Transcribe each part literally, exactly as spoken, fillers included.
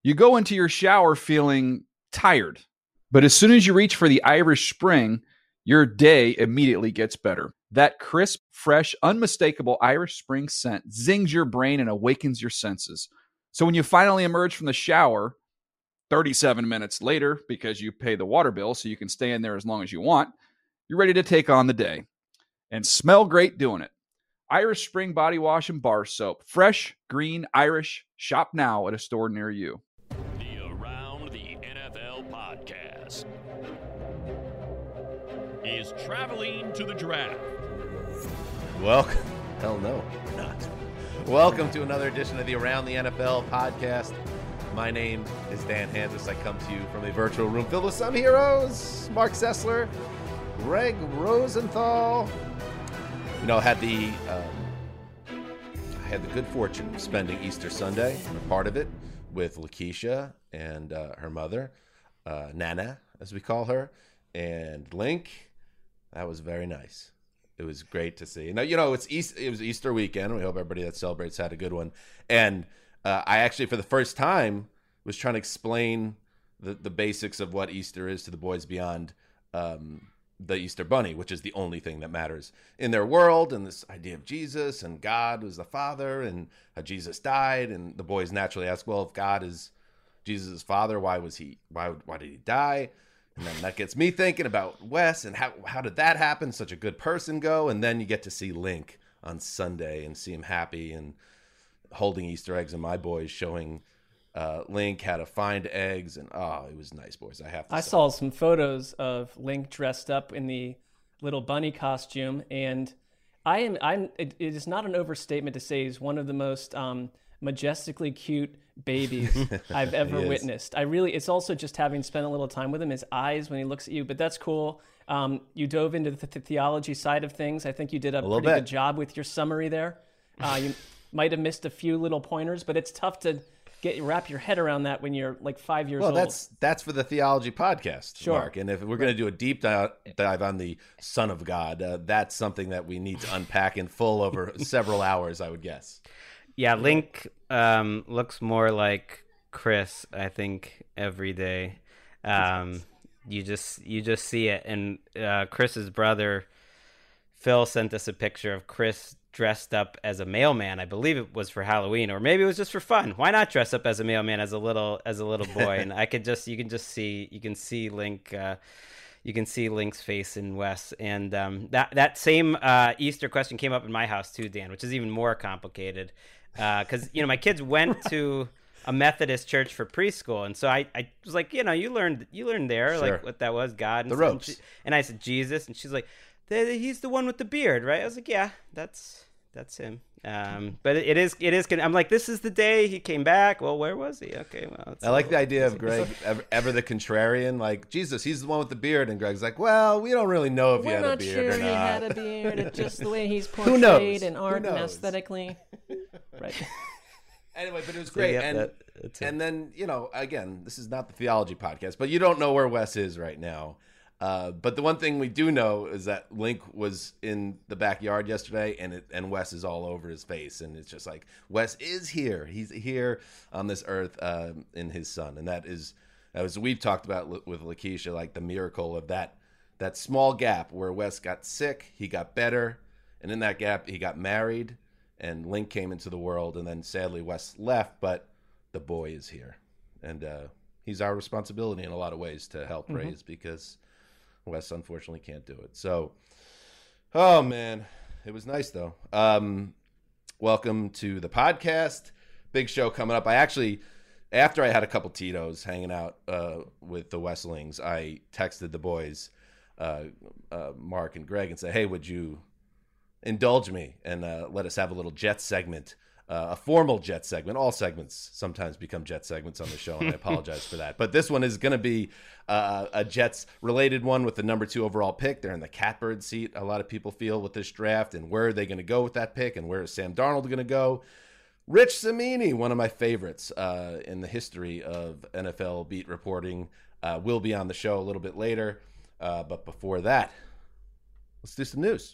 You go into your shower feeling tired, but as soon as you reach for the Irish Spring, your day immediately gets better. That crisp, fresh, unmistakable Irish Spring scent zings your brain and awakens your senses. So when you finally emerge from the shower, thirty-seven minutes later, because you pay the water bill so you can stay in there as long as you want, you're ready to take on the day and smell great doing it. Irish Spring Body Wash and Bar Soap. Fresh, green, Irish. Shop now at a store near you. The Around the N F L podcast is traveling to the draft. Welcome. Hell no, we're not. Welcome to another edition of the Around the N F L podcast. My name is Dan Hanzus. I come to you from a virtual room filled with some heroes. Mark Sessler, Greg Rosenthal. You know, had the um, I had the good fortune of spending Easter Sunday, a part of it, with Lakeisha and uh, her mother, uh, Nana, as we call her, and Link. That was very nice. It was great to see. Now, you know, it's East, it was Easter weekend. We hope everybody that celebrates had a good one. And uh, I actually, for the first time, was trying to explain the, the basics of what Easter is to the boys beyond um, the Easter Bunny, which is the only thing that matters in their world. And this idea of Jesus and God was the Father and how Jesus died. And the boys naturally ask, well, if God is Jesus' father, why was he, why, why did he die? And then that gets me thinking about Wes and how how did that happen? Such a good person go. And then you get to see Link on Sunday and see him happy and holding Easter eggs, and my boys showing uh, Link how to find eggs. And oh, it was nice, boys. I have to I say. saw some photos of Link dressed up in the little bunny costume, and I am I'm it, it is not an overstatement to say he's one of the most um, majestically cute babies I've ever witnessed. I really, it's also just having spent a little time with him, his eyes when he looks at you, but that's cool. Um, you dove into the, the theology side of things. I think you did a, a pretty bit. good job with your summary there. Uh, you might have missed a few little pointers, but it's tough to get wrap your head around that when you're like five years well, old. Well, that's that's for the theology podcast, Sure. Mark. And if we're going to do a deep dive, dive on the Son of God, uh, that's something that we need to unpack in full over several hours, I would guess. Yeah, Link um, looks more like Chris, I think, every day. Um, you just you just see it. And uh, Chris's brother, Phil, sent us a picture of Chris dressed up as a mailman. I believe it was for Halloween, or maybe it was just for fun. Why not dress up as a mailman as a little as a little boy? And I could just you can just see you can see Link. Uh, You can see Link's face in Wes. And um, that that same uh, Easter question came up in my house too, Dan, which is even more complicated. Because, uh, you know, my kids went to a Methodist church for preschool. And so I, I was like, you know, you learned you learned there, Sure. like what that was, God. And The so- ropes. And, she, and I said, Jesus. And she's like, he's the one with the beard, right? I was like, yeah, that's that's him. Um, but it, it is, it is. I'm like, this is the day he came back. Well, where was he? Okay, well. I like the idea of Greg ever, ever the contrarian, like Jesus, he's the one with the beard, and Greg's like, well, we don't really know if he We're had a not beard sure or he not. had a beard. It's just the way he's Who knows? portrayed in Who art and knows? aesthetically. Right. Anyway, but it was So, great. yeah, and that- that's it. and then, you know, again, this is not the theology podcast, but you don't know where Wes is right now. Uh, but the one thing we do know is that Link was in the backyard yesterday, and it, and Wes is all over his face, and it's just like Wes is here. He's here on this earth uh, in his son, and that is, as we've talked about with Lakeisha, like the miracle of that that small gap where Wes got sick, he got better, and in that gap he got married, and Link came into the world, and then sadly Wes left, but the boy is here, and uh, he's our responsibility in a lot of ways to help Mm-hmm. raise because Wes unfortunately can't do it. So, oh man, it was nice though. Um, welcome to the podcast. Big show coming up. I actually, after I had a couple Tito's hanging out uh, with the Weslings, I texted the boys, uh, uh, Mark and Greg, and said, hey, would you indulge me and uh, let us have a little Jets segment, uh, a formal Jets segment. All segments sometimes become Jets segments on the show, and I apologize for that. But this one is going to be uh, a Jets-related one with the number two overall pick. They're in the catbird seat, a lot of people feel, with this draft, and where are they going to go with that pick, and where is Sam Darnold going to go? Rich Cimini, one of my favorites uh, in the history of N F L beat reporting, uh, will be on the show a little bit later. Uh, but before that, let's do some news.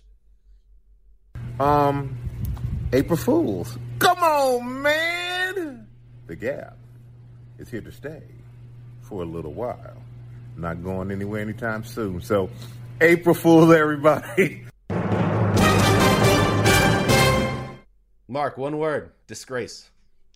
Um, April Fools. Come on, man. The Gap. is here to stay for a little while. Not going anywhere anytime soon. So, April Fools, everybody. Mark, one word: disgrace.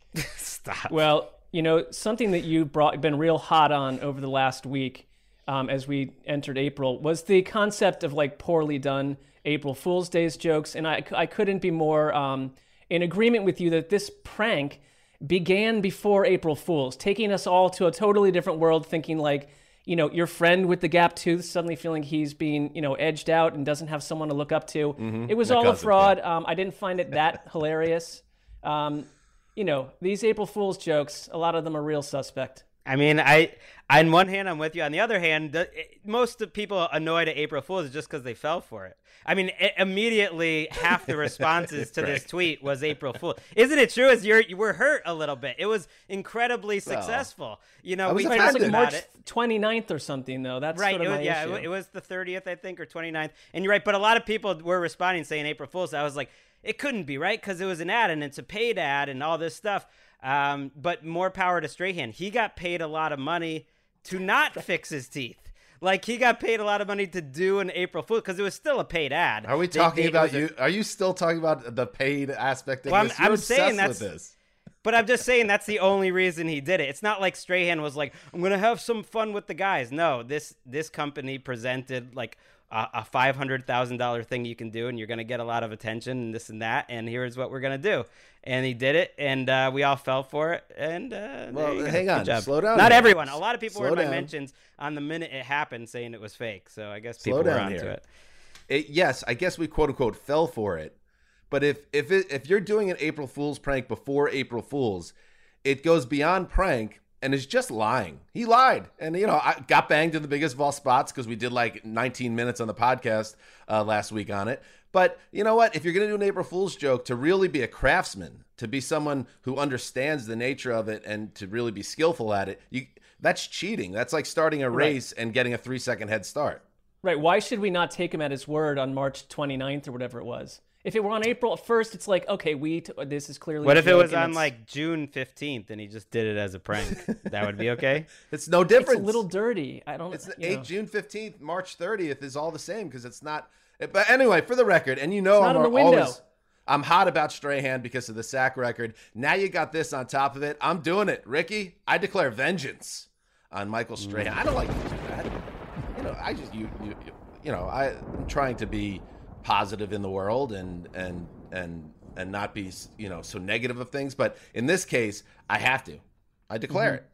Stop. Well, you know, something that you brought been real hot on over the last week, um, as we entered April, was the concept of like poorly done April Fool's Days jokes, and I I couldn't be more um, in agreement with you that this prank began before April Fool's, taking us all to a totally different world, thinking like, you know, your friend with the gap tooth suddenly feeling he's being, you know, edged out and doesn't have someone to look up to. Mm-hmm. It was That all a cousin, fraud. yeah. Um, I didn't find it that hilarious. Um, you know, these April Fool's jokes, a lot of them are real suspect. I mean, I on one hand, I'm with you. On the other hand, the, most of people annoyed at April Fool's is just because they fell for it. I mean, I- immediately half the responses to this Right. tweet was April Fool. Isn't it true? As you're, you were hurt a little bit. It was incredibly successful. You know, I we was Right, talked it's like offended. about March it. twenty-ninth or something, though. That's Right. sort of It was, my yeah, issue. it, it was the thirtieth, I think, or twenty-ninth. And you're right. But a lot of people were responding saying April Fool's. I was like, it couldn't be, right? Because it was an ad and it's a paid ad and all this stuff. Um, but more power to Strahan. He got paid a lot of money to not fix his teeth. Like, he got paid a lot of money to do an April Fool because it was still a paid ad. Are we They- talking they- it about was a- you? Are you still talking about the paid aspect of Well, I'm- this? You're I'm obsessed saying with that's- this. But I'm just saying that's the only reason he did it. It's not like Strahan was like, I'm going to have some fun with the guys. No, this this company presented like a, a five hundred thousand dollars thing you can do, and you're going to get a lot of attention and this and that, and here's what we're going to do. And he did it, and uh, we all fell for it. And uh, Well, there you go. hang Good on. job. Slow down Not here. everyone. A lot of people Slow were in my down. mentions on the minute it happened saying it was fake. So I guess Slow people were down onto here. it. It, yes, I guess we quote unquote fell for it. But if if it, if you're doing an April Fool's prank before April Fool's, it goes beyond prank and is just lying. He lied, and you know, I got banged in the biggest of all spots because we did like nineteen minutes on the podcast uh, last week on it. But you know what? If you're going to do an April Fool's joke, to really be a craftsman, to be someone who understands the nature of it, and to really be skillful at it, you that's cheating. That's like starting a Right. race and getting a three second head start. Right. Why should we not take him at his word on March twenty-ninth or whatever it was? If it were on April first, it's like, okay, we t- this is clearly. What a if it joke was and on it's- like June fifteenth and he just did it as a prank? That would be okay? It's no It's difference. a little dirty. I don't. It's the you know. eighth, June fifteenth, March thirtieth is all the same because it's not. But anyway, for the record, and you know, It's I'm not in the window. always I'm hot about Strahan because of the sack record. Now you got this on top of it. I'm doing it, Ricky. I declare vengeance on Michael Strahan. I don't like to do that. You know, I just you you you, you know I, I'm trying to be positive in the world and and and and not be you know so negative of things. But in this case, I have to. I declare it.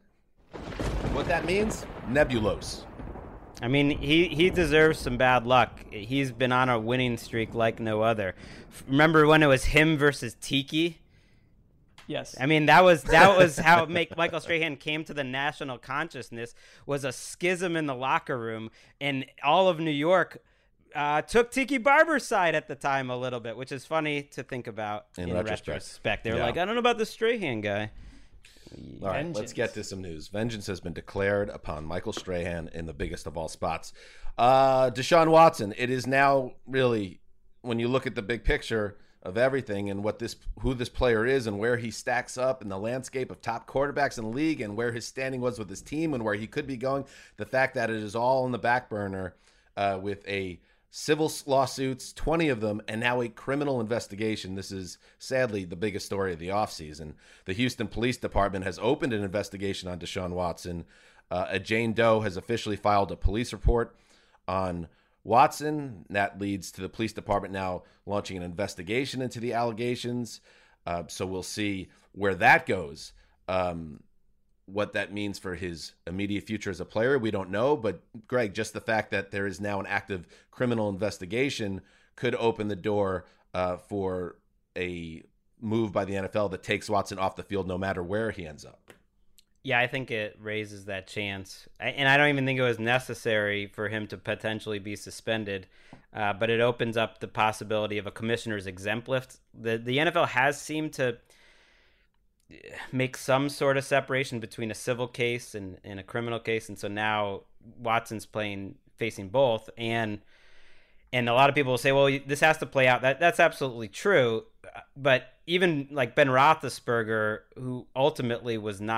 What that means? Nebulose. I mean, he, he deserves some bad luck. He's been on a winning streak like no other. F- Remember when it was him versus Tiki? Yes. I mean, that was that was how make Michael Strahan came to the national consciousness, was a schism in the locker room, and all of New York uh, took Tiki Barber's side at the time a little bit, which is funny to think about In in, retrospect. retrospect. They were Yeah. like, I don't know about the Strahan guy. All right, Vengeance. let's get to some news. Vengeance has been declared upon Michael Strahan in the biggest of all spots. Uh, Deshaun Watson, it is now really, when you look at the big picture of everything and what this, who this player is and where he stacks up in the landscape of top quarterbacks in the league and where his standing was with his team and where he could be going, the fact that it is all in the back burner uh, with a civil lawsuits, twenty of them, and now a criminal investigation. This is sadly the biggest story of the offseason. The Houston Police Department has opened an investigation on Deshaun Watson. Uh, a Jane Doe has officially filed a police report on Watson. That leads to the police department now launching an investigation into the allegations. Uh, so we'll see where that goes. Um, what that means for his immediate future as a player, we don't know. But Greg, just the fact that there is now an active criminal investigation could open the door uh, for a move by the N F L that takes Watson off the field no matter where he ends up. Yeah, I think it raises that chance. I, and I don't even think it was necessary for him to potentially be suspended, uh, but it opens up the possibility of a commissioner's exempt list. The, the N F L has seemed to make some sort of separation between a civil case and, and a criminal case, and so now Watson's playing facing both, and and a lot of people will say, well, this has to play out. That that's absolutely true, but even like Ben Roethlisberger, who ultimately was not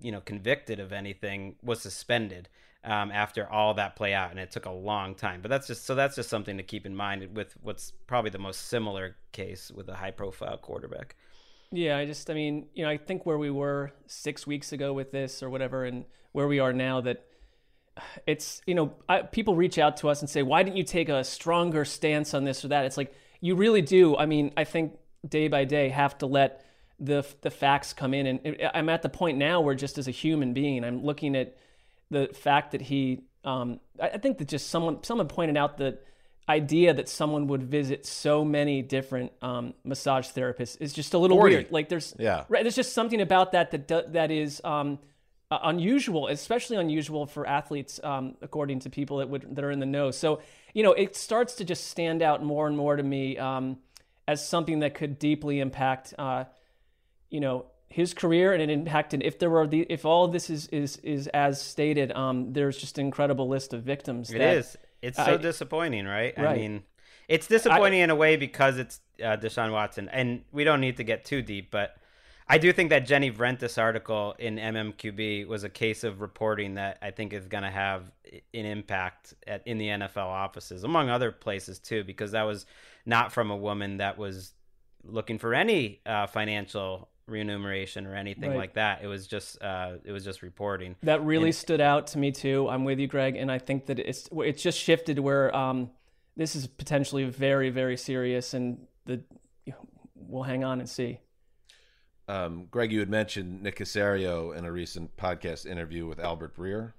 you know, convicted of anything, was suspended um, after all that play out, and it took a long time. But that's just so that's just something to keep in mind with what's probably the most similar case with a high-profile quarterback. Yeah, I just, I mean, you know, I think where we were six weeks ago with this or whatever, and where we are now, that it's, you know, I, people reach out to us and say, why didn't you take a stronger stance on this or that? It's like, you really do. I mean, I think day by day have to let the the facts come in. And I'm at the point now where just as a human being, I'm looking at the fact that he, um, I think that just someone, someone pointed out the idea that someone would visit so many different um, massage therapists is just a little forty. weird. Like there's, yeah. right, there's just something about that that do, that is um, uh, unusual, especially unusual for athletes, um, according to people that would that are in the know. So, you know, it starts to just stand out more and more to me um, as something that could deeply impact, uh, you know, his career, and it impacted. If there were the, if all of this is is is as stated, um, there's just an incredible list of victims. It that, is. It's so I, disappointing, right? right? I mean, it's disappointing I, in a way because it's uh, Deshaun Watson, and we don't need to get too deep, but I do think that Jenny Vrentas article in M M Q B was a case of reporting that I think is going to have an impact at, in the N F L offices, among other places too, because that was not from a woman that was looking for any uh, financial remuneration or anything right. like that. It was just uh, it was just reporting. That really and, stood out to me too. I'm with you, Greg, and I think that it's it's just shifted where um, this is potentially very, very serious, and the you know, we'll hang on and see. Um, Greg, you had mentioned Nick Caserio in a recent podcast interview with Albert Breer.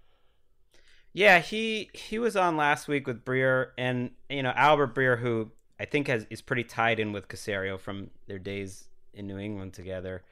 Yeah, he he was on last week with Breer, and you know Albert Breer, who I think has is pretty tied in with Caserio from their days in New England together.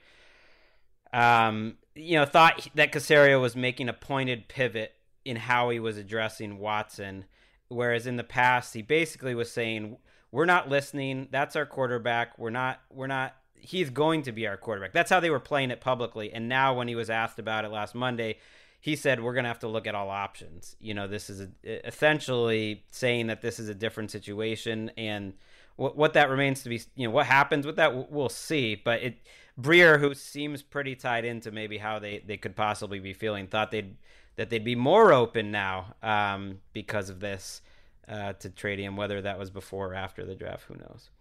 Um, you know, thought that Caserio was making a pointed pivot in how he was addressing Watson, whereas in the past he basically was saying, "We're not listening. That's our quarterback. We're not. We're not." He's going to be our quarterback. That's how they were playing it publicly. And now when he was asked about it last Monday, he said, we're going to have to look at all options. You know, this is a, essentially saying that this is a different situation. And what, what that remains to be, you know, what happens with that, we'll see. But it, Breer, who seems pretty tied into maybe how they, they could possibly be feeling, thought they'd, that they'd be more open now um, because of this uh, to trading him, whether that was before or after the draft, who knows.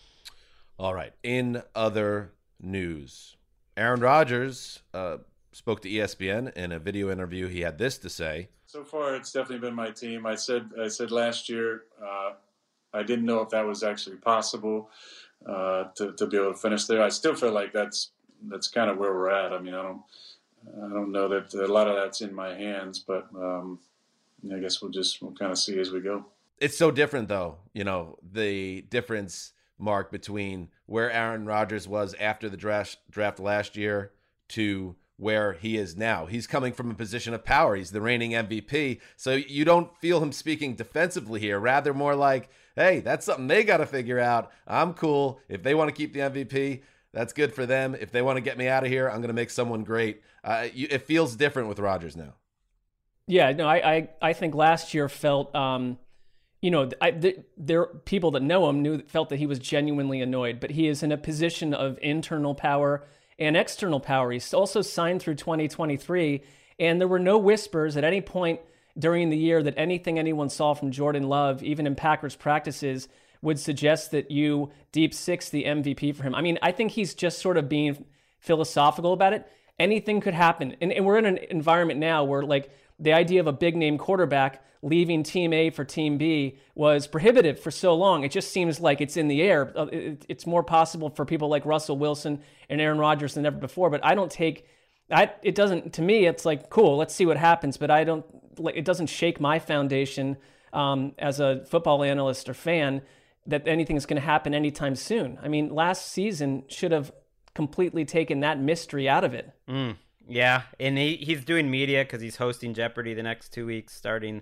All right. In other news, Aaron Rodgers uh, spoke to E S P N in a video interview. He had this to say. So far, it's definitely been my team. I said I said last year uh, I didn't know if that was actually possible uh, to, to be able to finish there. I still feel like that's that's kind of where we're at. I mean, I don't I don't know that a lot of that's in my hands, but um, I guess we'll just we'll kind of see as we go. It's so different, though. You know, the difference, Mark, between where Aaron Rodgers was after the draft draft last year to where he is now. He's coming from a position of power. He's the reigning M V P. So you don't feel him speaking defensively here. Rather more like, hey, that's something they got to figure out. I'm cool. If they want to keep the M V P, that's good for them. If they want to get me out of here, I'm going to make someone great. Uh, you, it feels different with Rodgers now. Yeah, no, I I, I think last year felt um, – you know, I, th- there people that know him knew felt that he was genuinely annoyed, but he is in a position of internal power and external power. He's also signed through twenty twenty-three, and there were no whispers at any point during the year that anything anyone saw from Jordan Love, even in Packers practices, would suggest that you deep six the M V P for him. I mean, I think he's just sort of being philosophical about it. Anything could happen. And, and we're in an environment now where, like, the idea of a big name quarterback leaving team A for team B was prohibitive for so long. It just seems like it's in the air. It's more possible for people like Russell Wilson and Aaron Rodgers than ever before. But I don't take, I, it doesn't, to me, it's like, cool, let's see what happens. But I don't, like, it doesn't shake my foundation um, as a football analyst or fan that anything is going to happen anytime soon. I mean, last season should have completely taken that mystery out of it. Mm. Yeah, and he, he's doing media because he's hosting Jeopardy the next two weeks starting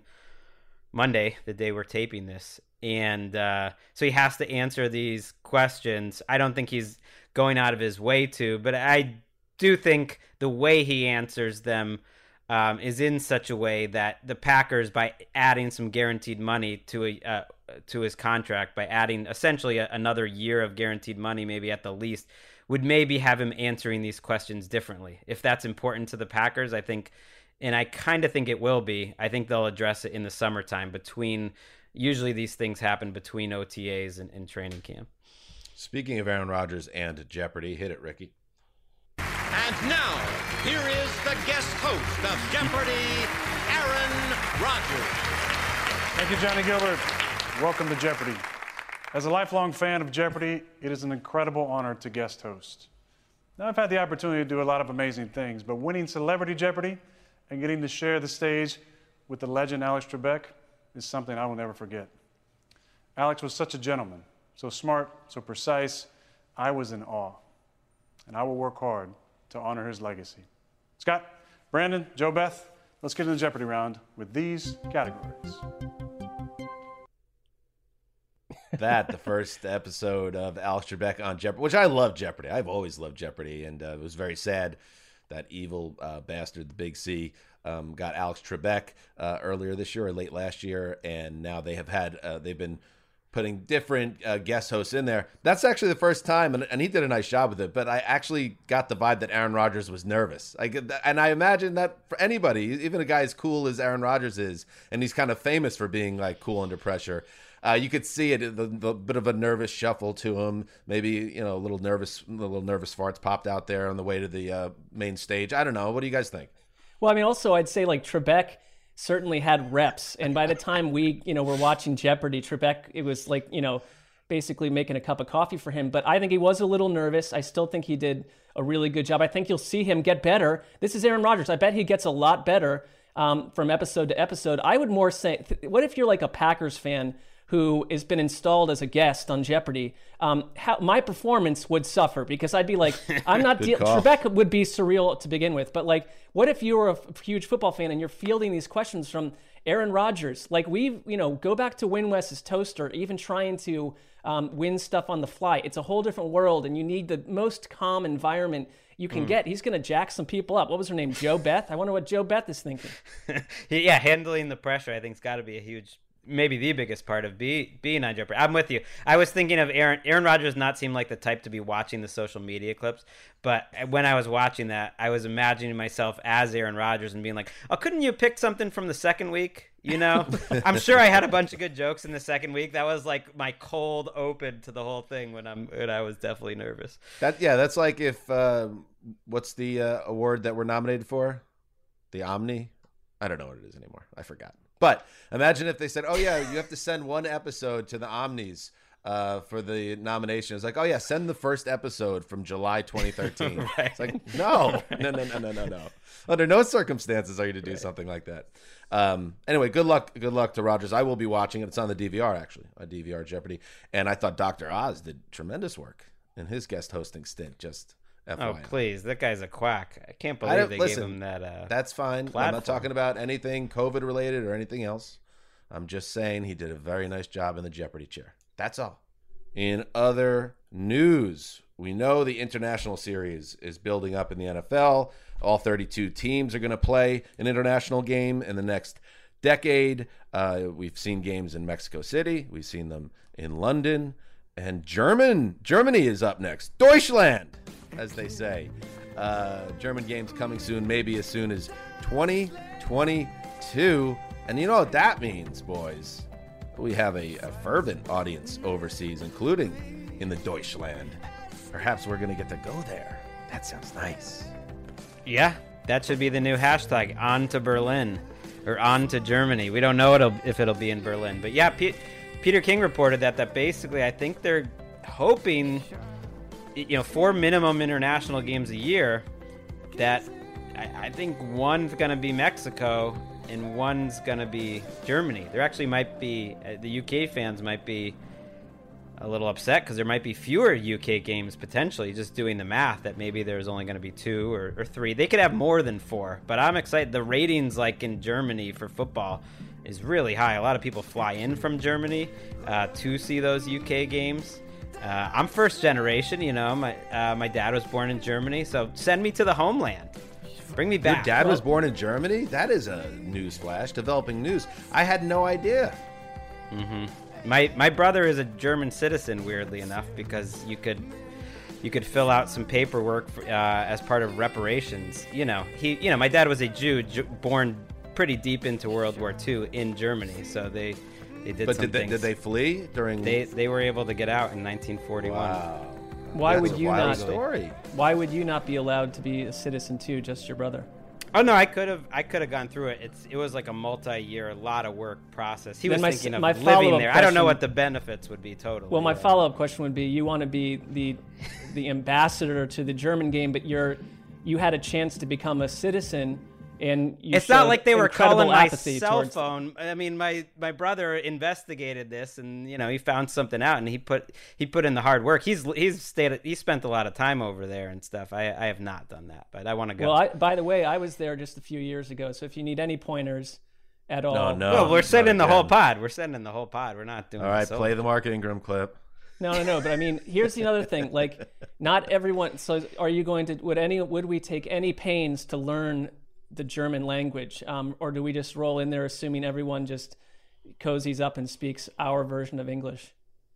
Monday, the day we're taping this. And uh, so he has to answer these questions. I don't think he's going out of his way to, but I do think the way he answers them um, is in such a way that the Packers, by adding some guaranteed money to a uh, to his contract, by adding essentially a, another year of guaranteed money, maybe at the least, would maybe have him answering these questions differently. If that's important to the Packers, I think, and I kind of think it will be, I think they'll address it in the summertime between, usually these things happen between O T As and, and training camp. Speaking of Aaron Rodgers and Jeopardy, hit it, Ricky. And now, here is the guest host of Jeopardy, Aaron Rodgers. Thank you, Johnny Gilbert. Welcome to Jeopardy. As a lifelong fan of Jeopardy, it is an incredible honor to guest host. Now, I've had the opportunity to do a lot of amazing things, but winning Celebrity Jeopardy and getting to share the stage with the legend Alex Trebek is something I will never forget. Alex was such a gentleman, so smart, so precise. I was in awe, and I will work hard to honor his legacy. Scott, Brandon, Joe Beth, let's get in the Jeopardy round with these categories. That, the first episode of Alex Trebek on Jeopardy, which I love Jeopardy. I've always loved Jeopardy, and uh, it was very sad that evil uh, bastard, the Big C, um, got Alex Trebek uh, earlier this year or late last year, and now they have had, uh, they've been putting different uh, guest hosts in there. That's actually the first time, and, and he did a nice job with it, but I actually got the vibe that Aaron Rodgers was nervous. I get that, and I imagine that for anybody, even a guy as cool as Aaron Rodgers is, and he's kind of famous for being like cool under pressure, Uh, you could see it, the, the bit of a nervous shuffle to him. Maybe, you know, a little nervous, little nervous farts popped out there on the way to the uh, main stage. I don't know. What do you guys think? Well, I mean, also I'd say like Trebek certainly had reps, and by the time we, you know, were watching Jeopardy, Trebek, it was like, you know, basically making a cup of coffee for him. But I think he was a little nervous. I still think he did a really good job. I think you'll see him get better. This is Aaron Rodgers. I bet he gets a lot better um, from episode to episode. I would more say, th- what if you're like a Packers fan who has been installed as a guest on Jeopardy? Um, how, my performance would suffer because I'd be like, I'm not dealing. Trebek would be surreal to begin with, but like, what if you were a f- huge football fan and you're fielding these questions from Aaron Rodgers? Like, we, you know, go back to Win West's toaster, even trying to um, win stuff on the fly. It's a whole different world, and you need the most calm environment you can mm. get. He's going to jack some people up. What was her name? Joe Beth? I wonder what Joe Beth is thinking. Yeah, handling the pressure, I think, has got to be a huge, maybe the biggest part of be, being on Jeopardy. I'm with you. I was thinking of Aaron. Aaron Rodgers not seem like the type to be watching the social media clips, but when I was watching that, I was imagining myself as Aaron Rodgers and being like, oh, couldn't you pick something from the second week? You know, I'm sure I had a bunch of good jokes in the second week. That was like my cold open to the whole thing when I'm when I was definitely nervous. That yeah, that's like if uh, what's the uh, award that we're nominated for? The Omni? I don't know what it is anymore. I forgot. But imagine if they said, oh, yeah, you have to send one episode to the Omnis uh, for the nomination. It's like, oh, yeah, send the first episode from July twenty thirteen. Right. It's like, no, no, no, no, no, no, no. Under no circumstances are you to do right. something like that. Um, anyway, good luck good luck to Rodgers. I will be watching it. It's on the D V R, actually, on D V R Jeopardy. And I thought Doctor Oz did tremendous work in his guest hosting stint, just F Y I. Oh, please. That guy's a quack. I can't believe I they listen, gave him that uh, That's fine. platform. I'm not talking about anything COVID-related or anything else. I'm just saying he did a very nice job in the Jeopardy chair. That's all. In other news, we know the international series is building up in the N F L. All thirty-two teams are going to play an international game in the next decade. Uh, we've seen games in Mexico City. We've seen them in London. And German, Germany is up next. Deutschland, as they say. Uh, German games coming soon, maybe as soon as twenty twenty-two. And you know what that means, boys? We have a, a fervent audience overseas, including in the Deutschland. Perhaps we're going to get to go there. That sounds nice. Yeah, that should be the new hashtag, on to Berlin, or on to Germany. We don't know it'll, if it'll be in Berlin. But yeah, P- Peter King reported that, that basically I think they're hoping, you know, four minimum international games a year, that I, I think one's going to be Mexico and one's going to be Germany. There actually might be, uh, the U K fans might be a little upset because there might be fewer U K games potentially, just doing the math that maybe there's only going to be two or, or three. They could have more than four, but I'm excited. The ratings like in Germany for football is really high. A lot of people fly in from Germany uh, to see those U K games. Uh, I'm first generation, you know, my uh, my dad was born in Germany, so send me to the homeland. Bring me back. Your dad was born in Germany? That is a news flash, developing news. I had no idea. Mm-hmm. My my brother is a German citizen, weirdly enough, because you could you could fill out some paperwork uh, as part of reparations. You know, he, you know, my dad was a Jew, Jew born pretty deep into World War Two in Germany, so they they did. But some did they, things. did they flee during? They they were able to get out in nineteen forty-one. Wow. Why That's would a you wild not? Story. Why would you not be allowed to be a citizen too? Just your brother? Oh no, I could have I could have gone through it. It's it was like a multi-year, a lot of work process. He Then was my- thinking of my living follow-up there. I don't know question- what the benefits would be totally. Well, my yeah. follow-up question would be: you want to be the the ambassador to the German game, but you're you had a chance to become a citizen, and you It's not showed like they were incredible calling my apathy cell towards- phone. I mean, my, my brother investigated this, and you know he found something out, and he put he put in the hard work. He's he's stayed he spent a lot of time over there and stuff. I I have not done that, but I want to go. Well, I, by the way, I was there just a few years ago, so if you need any pointers at all, No, no. well, we're not sending the whole again. pod. We're sending the whole pod. We're not doing. All right, solo. play the Mark Ingram clip. No, no, no. But I mean, here's the other thing. Like, not everyone. So, are you going to? Would any? Would we take any pains to learn the German language, um, or do we just roll in there assuming everyone just cozies up and speaks our version of English?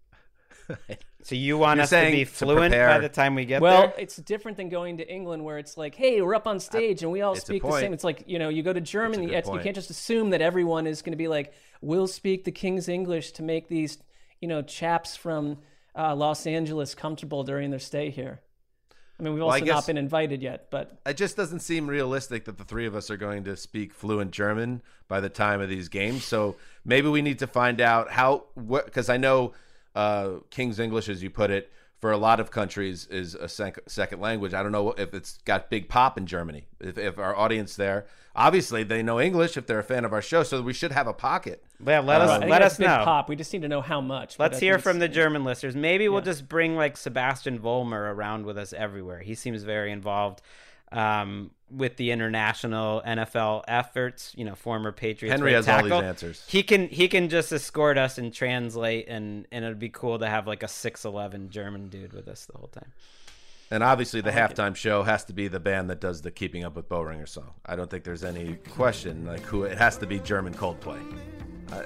So you want You're us to saying be to fluent prepare- by the time we get Well, there? it's different than going to England, where it's like, hey, we're up on stage and we all It's a speak the point. same. It's like, you know, you go to Germany, good you, have to- you point. can't just assume that everyone is going to be like, we'll speak the King's English to make these, you know, chaps from uh, Los Angeles comfortable during their stay here. I mean, we've Well, I also guess- not been invited yet, but It just doesn't seem realistic that the three of us are going to speak fluent German by the time of these games. So maybe we need to find out how, what, because I know uh, King's English, as you put it, for a lot of countries is a sec- second language. I don't know if it's got big pop in Germany. If, if our audience there, obviously they know English if they're a fan of our show, so we should have a pocket. Yeah, let I us think let that's us big know. pop. We just need to know how much. but Let's I hear think from the it's- German listeners. Maybe we'll Yeah. just bring like Sebastian Vollmer around with us everywhere. He seems very involved um, with the international N F L efforts. You know, former Patriots. Henry right has all tackle. these answers. He can he can just escort us and translate, and and it'd be cool to have like a six eleven German dude with us the whole time. And obviously the halftime show has to be the band that does the Keeping Up with Bowringer song. I don't think there's any question like who it has to be. German Coldplay. I-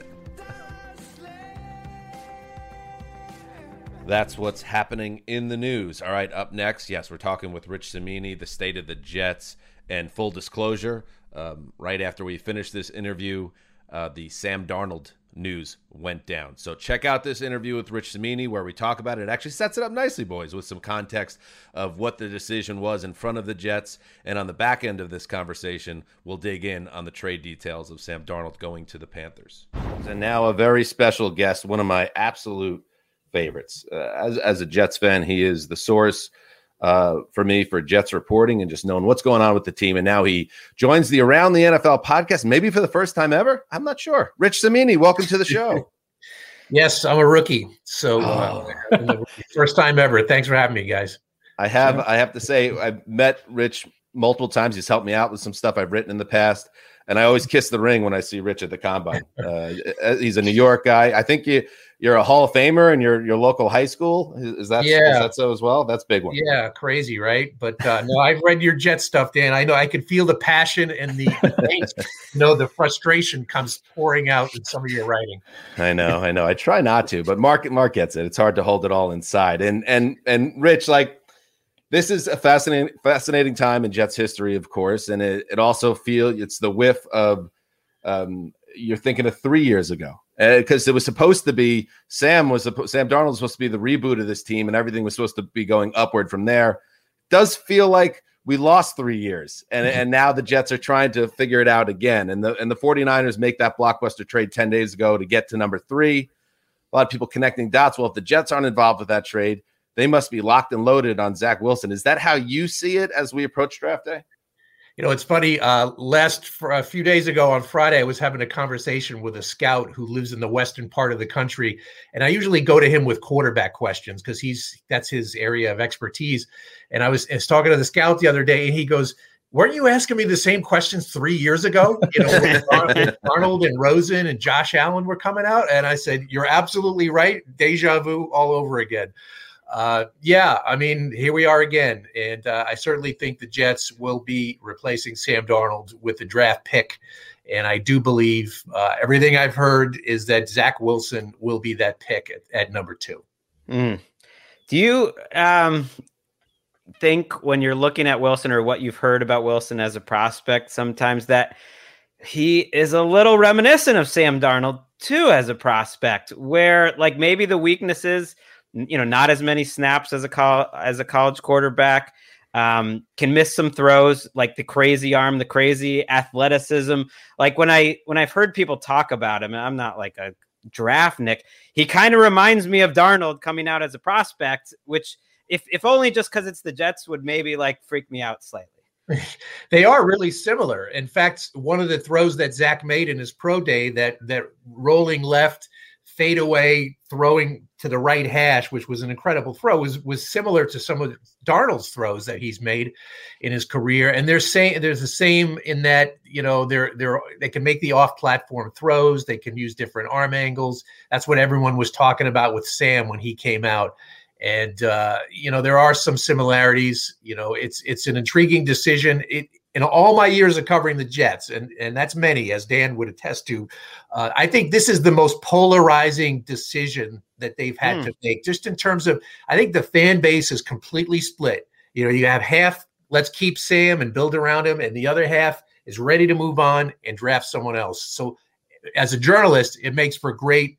That's what's happening in the news. All right, up next, yes, we're talking with Rich Cimini, the state of the Jets, and full disclosure, um, right after we finish this interview, uh, the Sam Darnold news went down. So check out this interview with Rich Cimini where we talk about it. It actually sets it up nicely, boys, with some context of what the decision was in front of the Jets. And on the back end of this conversation, we'll dig in on the trade details of Sam Darnold going to the Panthers. And now a very special guest, one of my absolute favorites. Uh, as, as a Jets fan, he is the source uh, for me for Jets reporting and just knowing what's going on with the team. And now he joins the Around the N F L podcast, maybe for the first time ever. I'm not sure. Rich Cimini, welcome to the show. Yes, I'm a rookie. So uh, first time ever. Thanks for having me, guys. I have, I have to say, I've met Rich multiple times. He's helped me out with some stuff I've written in the past. And I always kiss the ring when I see Rich at the combine. Uh, he's a New York guy. I think you, you're a Hall of Famer in your, your local high school. Is, is that Yeah. is that so as well? That's a big one. Yeah, crazy, right? But uh, no, I've read your Jet stuff, Dan. I know I could feel the passion and the, you know, the frustration comes pouring out in some of your writing. I know, I know. I try not to, but Mark Mark gets it. It's hard to hold it all inside. And and and Rich, like, this is a fascinating fascinating time in Jets history, of course, and it, it also feels it's the whiff of um, you're thinking of three years ago because uh, it was supposed to be Sam was Sam Darnold was supposed to be the reboot of this team, and everything was supposed to be going upward from there. Does feel like we lost three years, and and now the Jets are trying to figure it out again, and the and the 49ers make that blockbuster trade ten days ago to get to number three. A lot of people connecting dots. Well, if the Jets aren't involved with that trade, they must be locked and loaded on Zach Wilson. Is that how you see it as we approach draft day? You know, it's funny. Uh, last for a few days ago on Friday, I was having a conversation with a scout who lives in the western part of the country, and I usually go to him with quarterback questions because he's that's his area of expertise. And I was, I was talking to the scout the other day, and he goes, "Weren't you asking me the same questions three years ago? You know, when Ar- Arnold and Rosen and Josh Allen were coming out." And I said, "You're absolutely right. Deja vu all over again." Uh, yeah, I mean, here we are again. And uh, I certainly think the Jets will be replacing Sam Darnold with the draft pick. And I do believe uh, everything I've heard is that Zach Wilson will be that pick at, at number two. Mm. Do you, um, think when you're looking at Wilson or what you've heard about Wilson as a prospect, sometimes that he is a little reminiscent of Sam Darnold too as a prospect, where like maybe the weakness is, you know, not as many snaps as a col- as a college quarterback, um, can miss some throws, like the crazy arm, the crazy athleticism. Like when I when I've heard people talk about him, and I'm not like a draft Nick, he kind of reminds me of Darnold coming out as a prospect, which if if only just because it's the Jets would maybe like freak me out slightly. They are really similar. In fact, one of the throws that Zach made in his pro day, that that rolling left fadeaway throwing to the right hash, which was an incredible throw, was was similar to some of Darnold's throws that he's made in his career. And they're saying there's the same in that, you know, they're they're they can make the off-platform throws, they can use different arm angles. That's what everyone was talking about with Sam when he came out. And, uh, you know, there are some similarities. You know, it's it's an intriguing decision. It, in all my years of covering the Jets, and, and that's many, as Dan would attest to, uh, I think this is the most polarizing decision that they've had mm. to make, just in terms of, I think the fan base is completely split. You know, you have half, let's keep Sam and build around him, and the other half is ready to move on and draft someone else. So as a journalist, it makes for great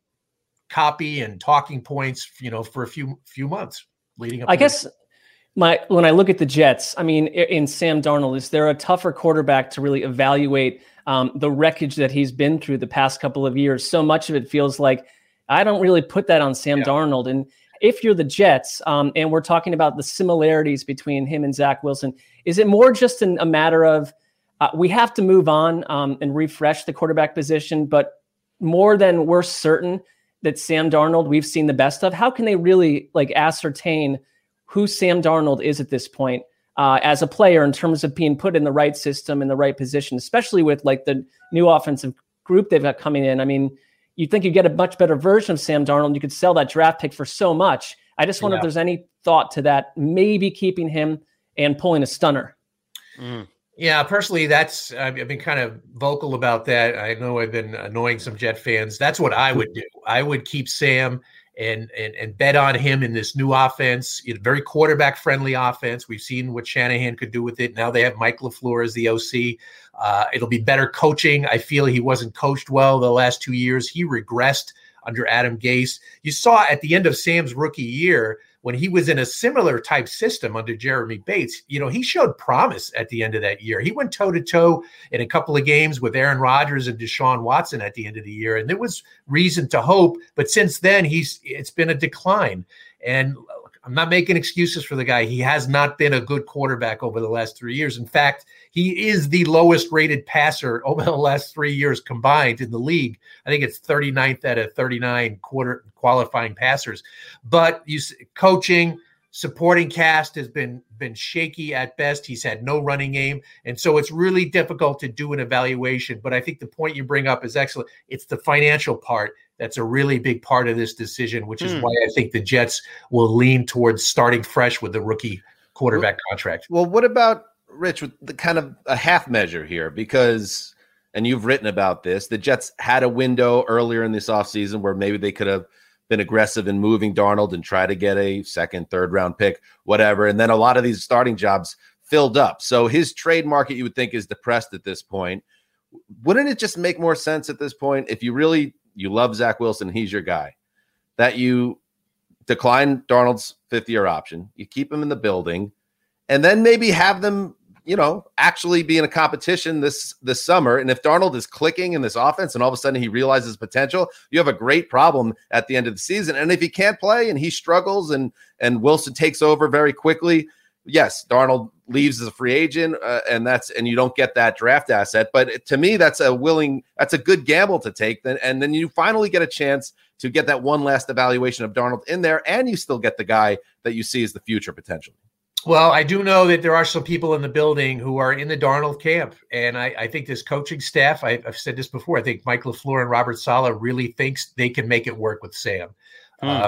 copy and talking points, you know, for a few few months leading up. I to guess this. my when I look at the Jets, I mean, in Sam Darnold, is there a tougher quarterback to really evaluate um, the wreckage that he's been through the past couple of years? So much of it feels like I don't really put that on Sam yeah. Darnold. And if you're the Jets, um, and we're talking about the similarities between him and Zach Wilson, is it more just an, a matter of uh, we have to move on um, and refresh the quarterback position, but more than we're certain that Sam Darnold we've seen the best of? How can they really like ascertain who Sam Darnold is at this point uh, as a player in terms of being put in the right system, in the right position, especially with like the new offensive group they've got coming in? I mean, you'd think you get a much better version of Sam Darnold. You could sell that draft pick for so much. I just wonder yeah. if there's any thought to that, maybe keeping him and pulling a stunner. Mm. Yeah, personally, that's I've been kind of vocal about that. I know I've been annoying some Jet fans. That's what I would do. I would keep Sam and and and bet on him in this new offense, a very quarterback-friendly offense. We've seen what Shanahan could do with it. Now they have Mike LaFleur as the O C. Uh, it'll be better coaching. I feel he wasn't coached well the last two years. He regressed under Adam Gase. You saw at the end of Sam's rookie year, when he was in a similar type system under Jeremy Bates, you know, he showed promise at the end of that year. He went toe-to-toe in a couple of games with Aaron Rodgers and Deshaun Watson at the end of the year, and there was reason to hope. But since then, he's it's been a decline. And I'm not making excuses for the guy. He has not been a good quarterback over the last three years. In fact, he is the lowest rated passer over the last three years combined in the league. I think it's thirty-ninth out of thirty-nine quarter qualifying passers. But you coaching, supporting cast has been been shaky at best. He's had no running game. And so it's really difficult to do an evaluation. But I think the point you bring up is excellent. It's the financial part that's a really big part of this decision, which is mm. why I think the Jets will lean towards starting fresh with the rookie quarterback well, contract. Well, what about, Rich, with the kind of a half measure here? Because, and you've written about this, the Jets had a window earlier in this offseason where maybe they could have been aggressive in moving Darnold and try to get a second, third round pick, whatever. And then a lot of these starting jobs filled up. So his trade market, you would think, is depressed at this point. Wouldn't it just make more sense at this point, if you really you love Zach Wilson, he's your guy, that you decline Darnold's fifth-year option, you keep him in the building, and then maybe have them, you know, actually be in a competition this this summer? And if Darnold is clicking in this offense and all of a sudden he realizes potential, you have a great problem at the end of the season. And if he can't play and he struggles and and Wilson takes over very quickly, yes, Darnold leaves as a free agent, uh, and that's and you don't get that draft asset. But to me, that's a willing, that's a good gamble to take. Then and then you finally get a chance to get that one last evaluation of Darnold in there, and you still get the guy that you see as the future potentially. Well, I do know that there are some people in the building who are in the Darnold camp, and I, I think this coaching staff, I, I've said this before, I think Mike LaFleur and Robert Saleh really thinks they can make it work with Sam. Hmm. Uh,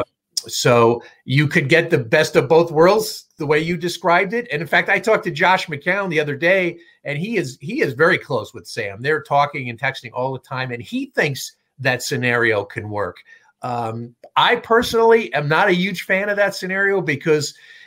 So you could get the best of both worlds the way you described it. And in fact, I talked to Josh McCown the other day, and he is he is very close with Sam. They're talking and texting all the time, and he thinks that scenario can work. Um, I personally am not a huge fan of that scenario because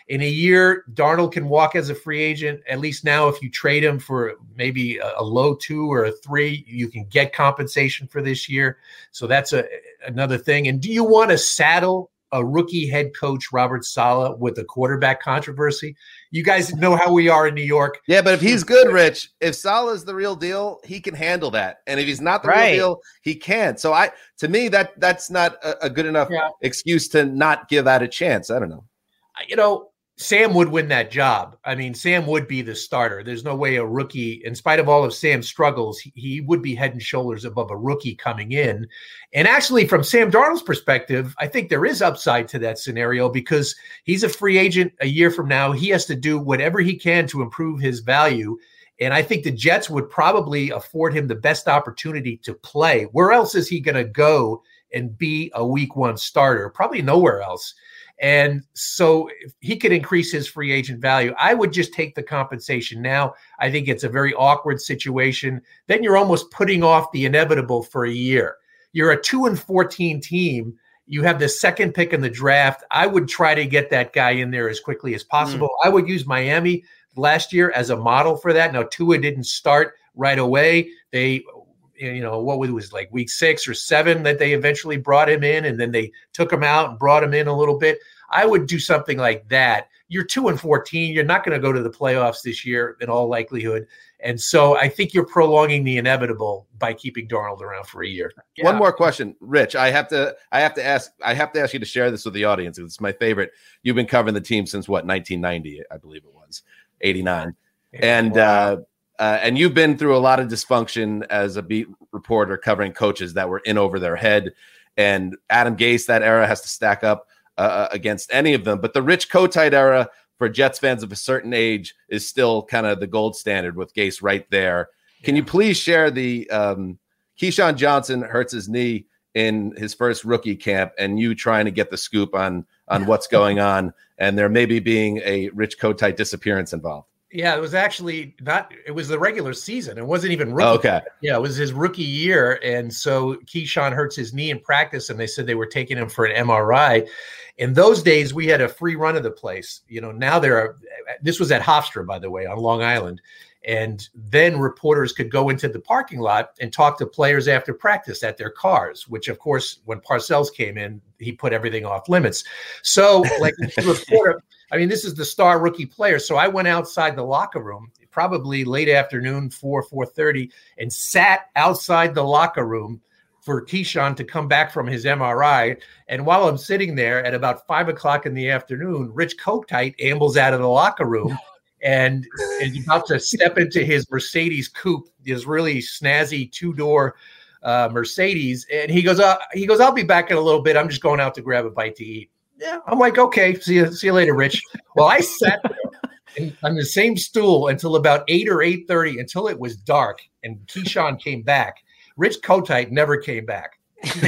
In a year, Darnold can walk as a free agent. At least now, if you trade him for maybe a, a low two or a three, you can get compensation for this year. So that's a another thing. And do you want to saddle a rookie head coach, Robert Saleh, with the quarterback controversy? You guys know how we are in New York. Yeah, but if he's good, Rich, if Saleh's the real deal, he can handle that. And if he's not the Right. real deal, he can't. So I, to me, that that's not a, a good enough Yeah. excuse to not give that a chance. I don't know. You know, Sam would win that job. I mean, Sam would be the starter. There's no way a rookie, in spite of all of Sam's struggles, he, he would be head and shoulders above a rookie coming in. And actually, from Sam Darnold's perspective, I think there is upside to that scenario because he's a free agent a year from now. He has to do whatever he can to improve his value. And I think the Jets would probably afford him the best opportunity to play. Where else is he going to go and be a week one starter? Probably nowhere else. And so if he could increase his free agent value, I would just take the compensation now. I think it's a very awkward situation. Then you're almost putting off the inevitable for a year. You're a two and fourteen team. You have the second pick in the draft. I would try to get that guy in there as quickly as possible. Mm. I would use Miami last year as a model for that. Now, Tua didn't start right away. They, you know, what was it was like week six or seven that they eventually brought him in, and then they took him out and brought him in a little bit. I would do something like that. You're two and fourteen. You're not going to go to the playoffs this year in all likelihood. And so I think you're prolonging the inevitable by keeping Darnold around for a year. Yeah. One more question, Rich. I have to, I have to ask, I have to ask you to share this with the audience. It's my favorite. You've been covering the team since what, nineteen ninety, I believe it was, eighty-nine. And, wow. uh, uh, and you've been through a lot of dysfunction as a beat reporter covering coaches that were in over their head. And Adam Gase, that era has to stack up uh, against any of them. But the Rich Kotite era for Jets fans of a certain age is still kind of the gold standard with Gase right there. Can yeah. you please share the um, Keyshawn Johnson hurts his knee in his first rookie camp and you trying to get the scoop on, on what's going on and there maybe being a Rich Kotite disappearance involved? Yeah, it was actually not, it was the regular season. It wasn't even rookie. Oh, okay. Yeah, it was his rookie year. And so Keyshawn hurts his knee in practice and they said they were taking him for an M R I. In those days, we had a free run of the place. You know, now there are, this was at Hofstra, by the way, on Long Island. And then reporters could go into the parking lot and talk to players after practice at their cars, which, of course, when Parcells came in, he put everything off limits. So, like, the reporter, I mean, this is the star rookie player. So I went outside the locker room, probably late afternoon, four, four thirty, and sat outside the locker room for Keyshawn to come back from his M R I. And while I'm sitting there at about five o'clock in the afternoon, Rich Kotite ambles out of the locker room and is about to step into his Mercedes coupe, his really snazzy two-door uh, Mercedes. And he goes, uh, he goes, I'll be back in a little bit. I'm just going out to grab a bite to eat. Yeah, I'm like, okay, see you, see you later, Rich. Well, I sat there in, on the same stool until about eight or eight thirty, until it was dark, and Keyshawn came back. Rich Kotite never came back.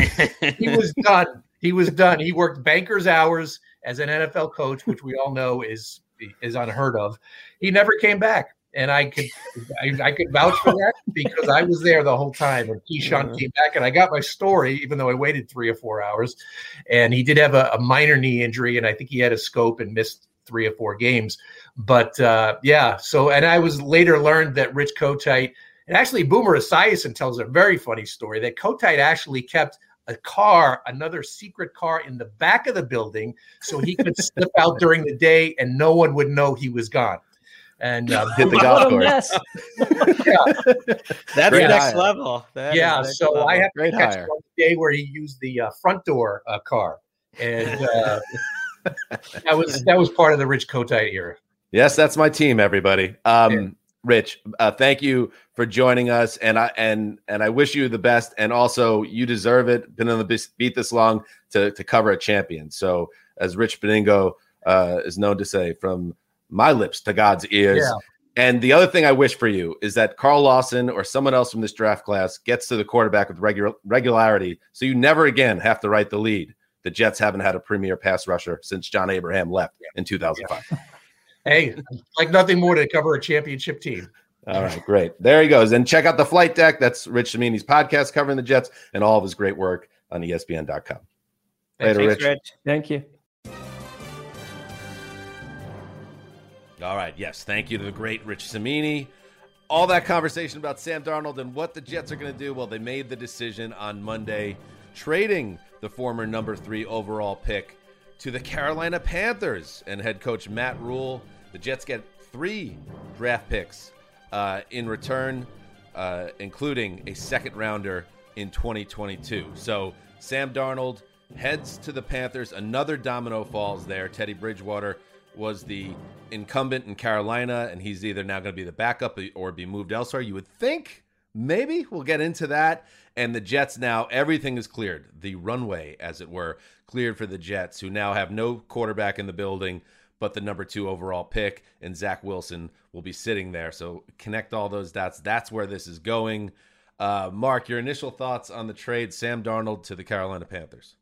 He was done. He was done. He worked banker's hours as an N F L coach, which we all know is is unheard of. He never came back, and I could I, I could vouch for that because I was there the whole time. And Keyshawn yeah. came back, and I got my story, even though I waited three or four hours. And he did have a, a minor knee injury, and I think he had a scope and missed three or four games. But uh, yeah, so and I was later learned that Rich Kotite. And actually, Boomer Esiason tells a very funny story that Kotite actually kept a car, another secret car in the back of the building so he could slip out during the day and no one would know he was gone. And uh, hit the golf course. yeah. That's Great next hire. level. That yeah, so level. I have Great to catch hire. one day where he used the uh, front door uh, car. And uh, that was that was part of the Rich Kotite era. Yes, that's my team, everybody. Um, Yeah. Rich, uh, thank you for joining us, and I and and I wish you the best. And also, you deserve it. Been on the beat this long to to cover a champion. So, as Rich Benigno uh, is known to say, from my lips to God's ears. Yeah. And the other thing I wish for you is that Carl Lawson or someone else from this draft class gets to the quarterback with regular regularity, so you never again have to write the lead. The Jets haven't had a premier pass rusher since John Abraham left yeah. in two thousand five. Yeah. Hey, like nothing more to cover a championship team. All right, great. There he goes. And check out the Flight Deck. That's Rich Cimini's podcast covering the Jets and all of his great work on E S P N dot com. Later, Thanks, Rich. Rich. Thank you. All right, yes, thank you to the great Rich Cimini. All that conversation about Sam Darnold and what the Jets are going to do, well, they made the decision on Monday, trading the former number three overall pick to the Carolina Panthers and head coach Matt Rule. The Jets get three draft picks uh, in return, uh, including a second rounder in twenty twenty-two. So Sam Darnold heads to the Panthers. Another domino falls there. Teddy Bridgewater was the incumbent in Carolina, and he's either now going to be the backup or be moved elsewhere. You would think, maybe. We'll get into that. And the Jets now, everything is cleared. The runway, as it were, cleared for the Jets, who now have no quarterback in the building, but the number two overall pick, and Zach Wilson will be sitting there. So connect all those dots. That's where this is going. Uh, Mark, your initial thoughts on the trade, Sam Darnold to the Carolina Panthers?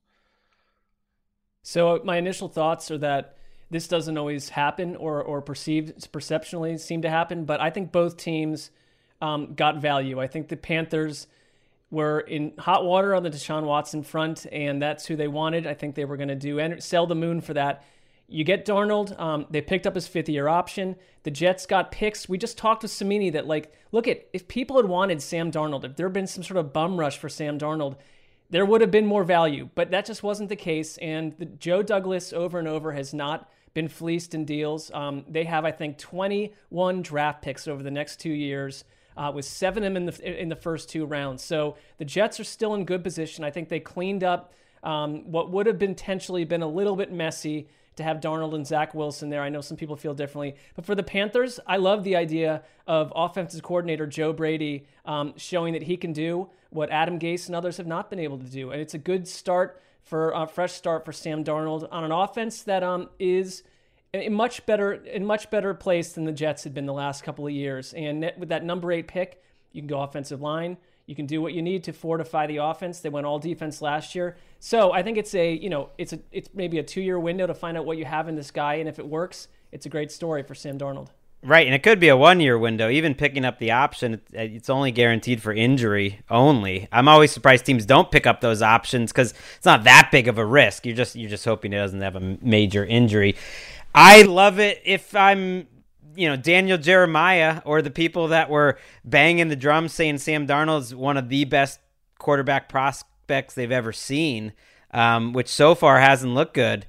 So my initial thoughts are that this doesn't always happen or or perceived perceptionally seem to happen, but I think both teams um, got value. I think the Panthers were in hot water on the Deshaun Watson front, and that's who they wanted. I think they were going to do and sell the moon for that. You get Darnold. Um, they picked up his fifth-year option. The Jets got picks. We just talked with Cimini that, like, look at if people had wanted Sam Darnold, if there had been some sort of bum rush for Sam Darnold, there would have been more value, but that just wasn't the case. And the, Joe Douglas over and over has not been fleeced in deals. Um, they have, I think, twenty-one draft picks over the next two years, uh, with seven of them in the in the first two rounds. So the Jets are still in good position. I think they cleaned up um, what would have been potentially been a little bit messy to have Darnold and Zach Wilson there. I know some people feel differently. But for the Panthers, I love the idea of offensive coordinator Joe Brady um, showing that he can do what Adam Gase and others have not been able to do. And it's a good start for a fresh start for Sam Darnold on an offense that um, is in much better in much better place than the Jets had been the last couple of years. And with that number eight pick, you can go offensive line. You can do what you need to fortify the offense. They went all defense last year. So I think it's a, you know, it's a it's maybe a two-year window to find out what you have in this guy. And if it works, it's a great story for Sam Darnold. Right, and it could be a one-year window. Even picking up the option, it's only guaranteed for injury only. I'm always surprised teams don't pick up those options because it's not that big of a risk. You're just you're just hoping it doesn't have a major injury. I love it if I'm, you know, Daniel Jeremiah or the people that were banging the drum saying Sam Darnold's one of the best quarterback prospects they've ever seen, um, which so far hasn't looked good.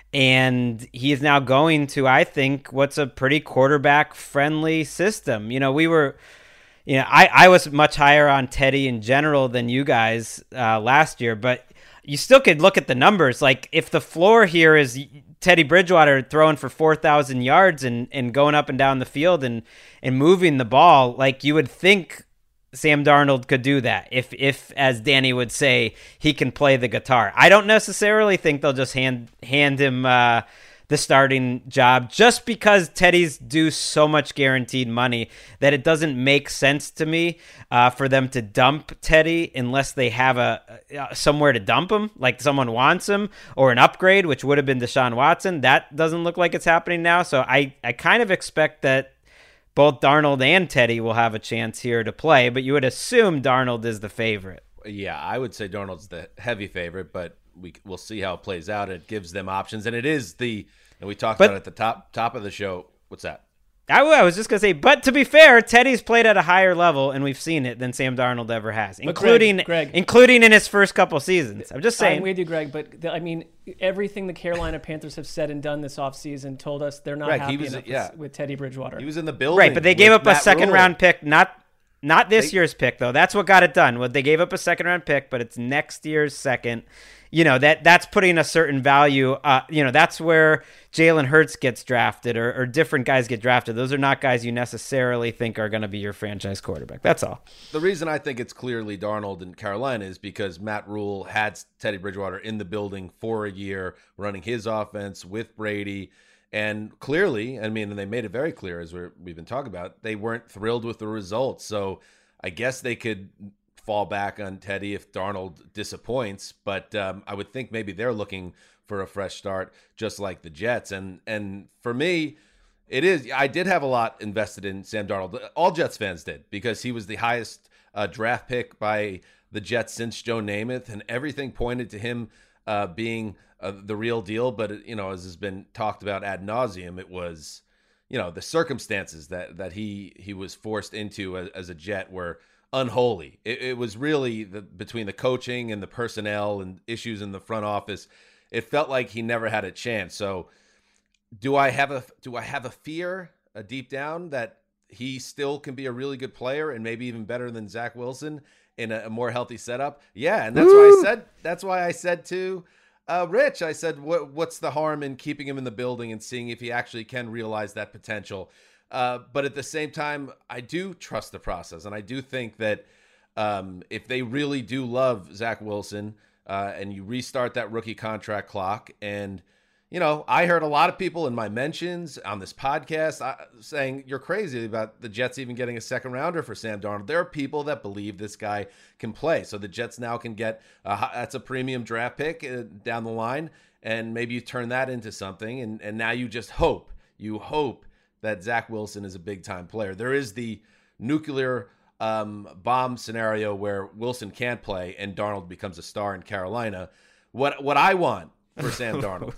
And he is now going to, I think, what's a pretty quarterback-friendly system. You know, we were, you know, I, I was much higher on Teddy in general than you guys uh, last year, but you still could look at the numbers. Like, if the floor here is Teddy Bridgewater throwing for four thousand yards and, and going up and down the field and, and moving the ball, like, you would think Sam Darnold could do that if, if, as Danny would say, he can play the guitar. I don't necessarily think they'll just hand hand him uh, the starting job just because Teddy's due so much guaranteed money that it doesn't make sense to me uh, for them to dump Teddy unless they have a, a somewhere to dump him, like someone wants him, or an upgrade, which would have been Deshaun Watson. That doesn't look like it's happening now. So I, I kind of expect that both Darnold and Teddy will have a chance here to play, but you would assume Darnold is the favorite. Yeah, I would say Darnold's the heavy favorite, but we, we'll see how it plays out. It gives them options, and it is the, and we talked but, about it at the top top of the show. What's that? I, I was just going to say, but to be fair, Teddy's played at a higher level, and we've seen it, than Sam Darnold ever has, but including Greg, Greg, including in his first couple seasons. I'm just saying. I'm with you, Greg, but the, I mean, everything the Carolina Panthers have said and done this offseason told us they're not Greg, happy he was, enough yeah. with, with Teddy Bridgewater. He was in the building. Right, but they gave up Matt a second-round Rule. pick, not not this they, year's pick, though. That's what got it done. Well, they gave up a second-round pick, but it's next year's second. You know, that that's putting a certain value. Uh, you know, that's where Jalen Hurts gets drafted or, or different guys get drafted. Those are not guys you necessarily think are going to be your franchise quarterback. That's all. The reason I think it's clearly Darnold in Carolina is because Matt Rule had Teddy Bridgewater in the building for a year, running his offense with Brady. And clearly, I mean, and they made it very clear, as we're, we've been talking about, they weren't thrilled with the results. So I guess they could fall back on Teddy if Darnold disappoints, but um, I would think maybe they're looking for a fresh start, just like the Jets. And and for me, it is. I did have a lot invested in Sam Darnold. All Jets fans did, because he was the highest uh, draft pick by the Jets since Joe Namath, and everything pointed to him uh, being uh, the real deal. But you know, as has been talked about ad nauseum, it was you know, the circumstances that that he he was forced into as, as a Jet were unholy. It, it was really the, between the coaching and the personnel and issues in the front office. It felt like he never had a chance. So, do I have a do I have a fear, a deep down, that he still can be a really good player and maybe even better than Zach Wilson in a, a more healthy setup? Yeah, and that's Woo! why I said that's why I said to uh, Rich, I said, what what's the harm in keeping him in the building and seeing if he actually can realize that potential? Uh, but at the same time, I do trust the process, and I do think that um, if they really do love Zach Wilson, uh, and you restart that rookie contract clock, and you know, I heard a lot of people in my mentions on this podcast uh, saying you're crazy about the Jets even getting a second rounder for Sam Darnold. There are people that believe this guy can play, so the Jets now can get a, that's a premium draft pick uh, down the line, and maybe you turn that into something, and and now you just hope you hope. that Zach Wilson is a big-time player. There is the nuclear um, bomb scenario where Wilson can't play and Darnold becomes a star in Carolina. What what I want for Sam Darnold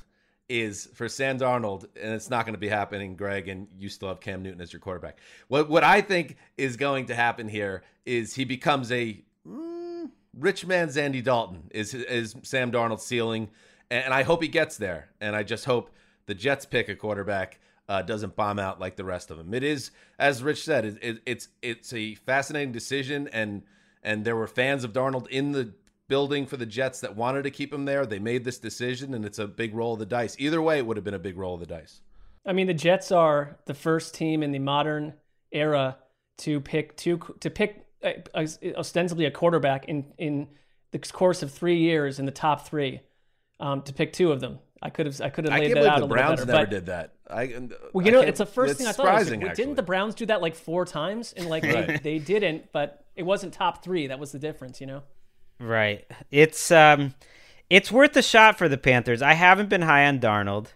is for Sam Darnold, and it's not going to be happening, Greg, and you still have Cam Newton as your quarterback. What what I think is going to happen here is he becomes a mm, rich man Zandy Dalton is, is Sam Darnold's ceiling, and I hope he gets there, and I just hope the Jets pick a quarterback Uh, doesn't bomb out like the rest of them. It is, as Rich said, it, it, it's it's a fascinating decision, and and there were fans of Darnold in the building for the Jets that wanted to keep him there. They made this decision, and it's a big roll of the dice. Either way, it would have been a big roll of the dice. I mean, the Jets are the first team in the modern era to pick two to pick uh, ostensibly a quarterback in in the course of three years in the top three, um, to pick two of them. I could have I could have laid that out a little better. I can't believe the Browns never did that. I, well, you I know, it's the first it's thing I thought. I was like, actually. didn't the Browns do that like four times? And like Right. they, they didn't, but it wasn't top three. That was the difference, you know? Right. It's um, it's worth a shot for the Panthers. I haven't been high on Darnold,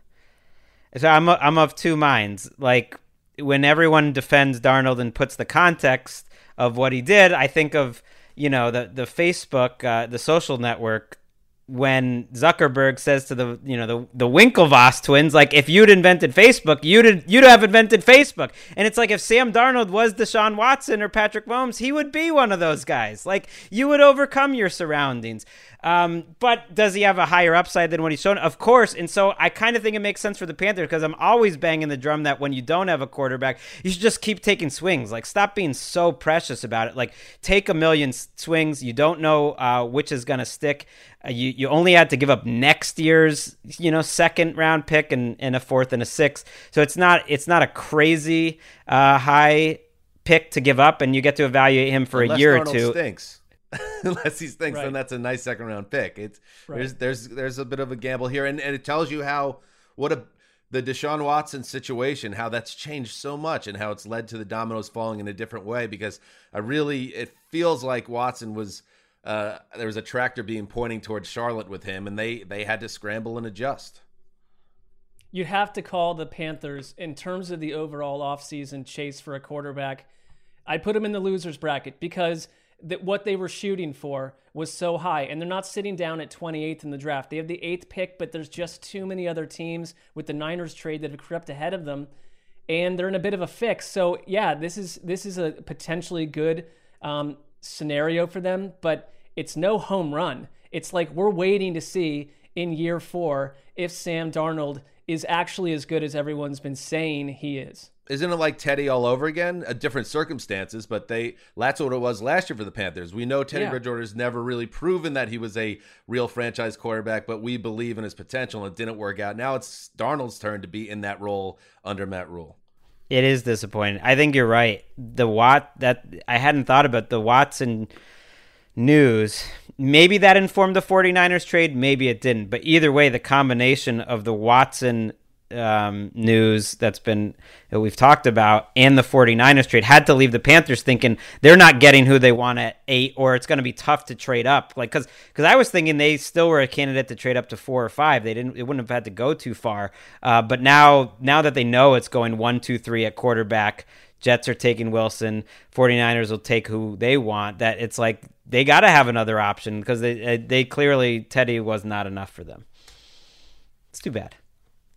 so I'm I'm of two minds. Like when everyone defends Darnold and puts the context of what he did, I think of you know the the Facebook, uh, the social network. When Zuckerberg says to the you know the the Winklevoss twins, like, if you'd invented Facebook, you'd you'd have invented Facebook. And it's like, if Sam Darnold was Deshaun Watson or Patrick Mahomes, he would be one of those guys. Like, you would overcome your surroundings. Um, but does he have a higher upside than what he's shown? Of course. And so I kind of think it makes sense for the Panthers, because I'm always banging the drum that when you don't have a quarterback, you should just keep taking swings. Like, stop being so precious about it. Like, take a million swings. You don't know uh, which is going to stick. Uh, you you only had to give up next year's you know second round pick and, and a fourth and a sixth. So it's not it's not a crazy uh, high pick to give up, and you get to evaluate him for Unless a year Darnold or two. Stinks. Unless he stinks, Right. then that's a nice second round pick. It's Right. there's there's there's a bit of a gamble here, and, and it tells you how what a the Deshaun Watson situation, how that's changed so much, and how it's led to the dominoes falling in a different way. Because I really it feels like Watson was uh, there was a tractor beam pointing towards Charlotte with him, and they they had to scramble and adjust. You'd have to call the Panthers, in terms of the overall offseason chase for a quarterback, I'd put them in the losers bracket, because that what they were shooting for was so high, and they're not sitting down at twenty-eighth in the draft. They have the eighth pick, but there's just too many other teams with the Niners trade that have crept ahead of them, and they're in a bit of a fix. So yeah, this is this is a potentially good um, scenario for them, but it's no home run. It's like we're waiting to see in year four if Sam Darnold is actually as good as everyone's been saying he is. Isn't it like Teddy all over again? Uh, different circumstances, but they that's what it was last year for the Panthers. We know Teddy Yeah. Bridgewater's never really proven that he was a real franchise quarterback, but we believe in his potential, and it didn't work out. Now it's Darnold's turn to be in that role under Matt Rule. It is disappointing. I think you're right. The Watt that I hadn't thought about the Watson news. Maybe that informed the 49ers trade. Maybe it didn't. But either way, the combination of the Watson um, news that's been that we've talked about and the 49ers trade had to leave the Panthers thinking they're not getting who they want at eight, or it's going to be tough to trade up. Like, because because I was thinking they still were a candidate to trade up to four or five. They didn't. It wouldn't have had to go too far. Uh, but now now that they know it's going one, two, three at quarterback, Jets are taking Wilson, 49ers will take who they want, that it's like they got to have another option, because they they clearly, Teddy was not enough for them. It's too bad.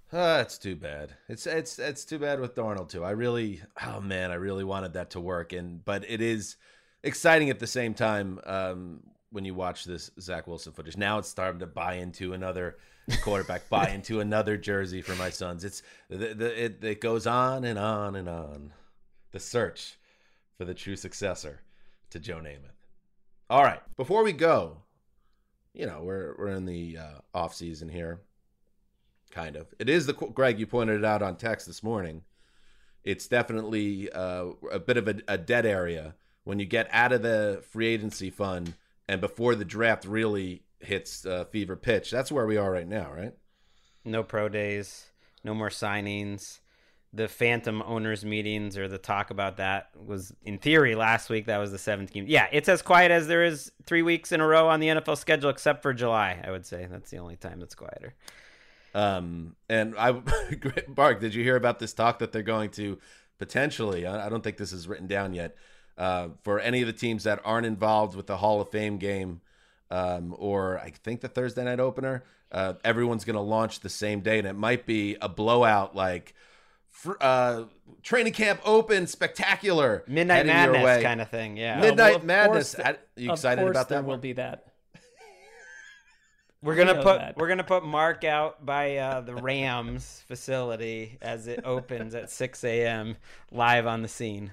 Uh, it's too bad. It's it's it's too bad with Darnold too. I really, oh man, I really wanted that to work, and but it is exciting at the same time. Um, when you watch this Zach Wilson footage, now it's starting to buy into another quarterback, buy into another jersey for my sons. It's the, the it it goes on and on and on. The search for the true successor to Joe Namath. All right, before we go, you know we're we're in the uh, off season here. Kind of. It is the Greg. You pointed it out on text this morning. It's definitely uh, a bit of a, a dead area when you get out of the free agency fund and before the draft really hits uh, fever pitch. That's where we are right now, right? No pro days, no more signings. The phantom owners meetings or the talk about that was in theory last week. That was the seventh game. Yeah, it's as quiet as there is three weeks in a row on the N F L schedule, except for July. I would say that's the only time that's quieter. Um, and I, Bark, did you hear about this talk that they're going to potentially, I don't think this is written down yet, uh, for any of the teams that aren't involved with the Hall of Fame game, um, or I think the Thursday night opener, uh, everyone's going to launch the same day, and it might be a blowout, like, for, uh, training camp open, spectacular. Midnight Madness kind of thing, yeah. Midnight well, Madness. Course, Are you excited about that? There one? will be that. We're gonna put that. we're gonna put Mark out by uh, the Rams facility as it opens at six a.m. live on the scene.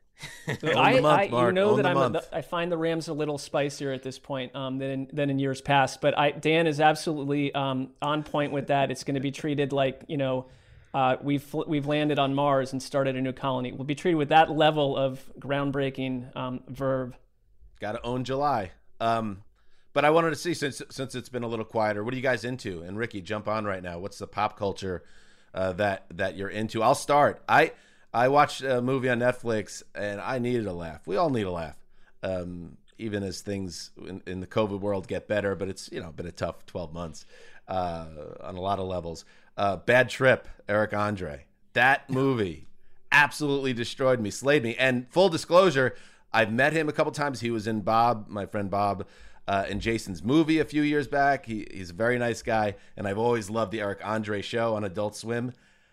So I, month, I Mark, you know own that the I'm month. a, I find the Rams a little spicier at this point um, than in, than in years past. But I Dan is absolutely um, on point with that. It's going to be treated like you know uh, we've we've landed on Mars and started a new colony. We'll be treated with that level of groundbreaking um, verve. Got to own July. Um, But I wanted to see, since since it's been a little quieter, what are you guys into? And Ricky, jump on right now. What's the pop culture uh, that that you're into? I'll start. I I watched a movie on Netflix, and I needed a laugh. We all need a laugh, um, even as things in, in the COVID world get better. But it's you know been a tough twelve months uh, on a lot of levels. Uh, Bad Trip, Eric Andre. That movie absolutely destroyed me, slayed me. And full disclosure, I've met him a couple times. He was in Bob, my friend Bob. Uh, in Jason's movie a few years back. He, he's a very nice guy, and I've always loved the Eric Andre show on Adult Swim.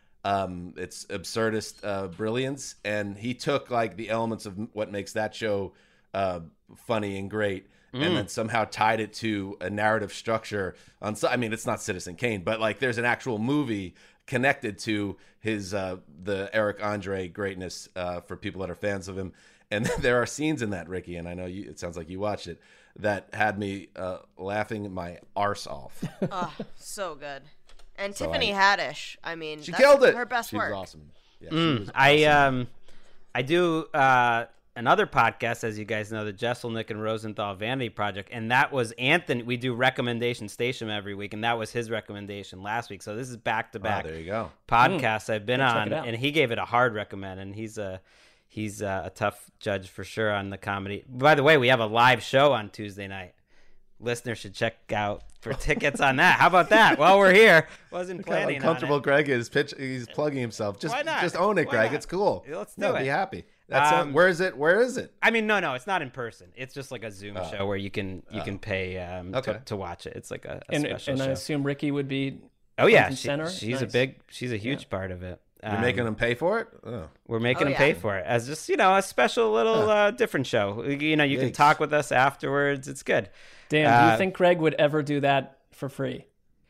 Um, it's absurdist uh, brilliance, and he took like the elements of what makes that show uh, funny and great, mm. and then somehow tied it to a narrative structure. On, I mean, it's not Citizen Kane, but like there's an actual movie connected to his uh, the Eric Andre greatness uh, for people that are fans of him. And there are scenes in that, Ricky, and I know you, it sounds like you watched it, that had me uh, laughing my arse off. Oh, so good. And So Tiffany I- Haddish, I mean, She that's killed it. her best she work. was awesome. Yeah, she Mm, was I awesome. um I do uh, another podcast, as you guys know, the Jesselnick and Rosenthal Vanity Project, and that was Anthony. We do recommendation station every week, and that was his recommendation last week. So this is back to back Oh, there you go. podcasts I've been Check on, it out. and he gave it a hard recommend, and he's a he's a, a tough judge for sure on the comedy. By the way, we have a live show on Tuesday night. Listeners should check out for tickets on that. How about that? While we're here, wasn't Look how planning on uncomfortable it. Greg is. Pitch, he's plugging himself. Just, Why not? just own it, Why Greg. not? It's cool. Let's do no, it. Be happy. That's Um, it. Where is it? Where is it? I mean, no, no, it's not in person. It's just like a Zoom Oh. show where you can you can pay um, Okay. to, to watch it. It's like a, a And, special and I show. assume Ricky would be Oh yeah, front and she- center? she's a Nice. big, she's a huge part of it. You're Um, making them pay for it? Oh. We're making Oh, them yeah. pay for it as just you know a special little uh, different show. You know, you can Yikes. talk with us afterwards. It's good. Dan, do Uh, you think Greg would ever do that for free?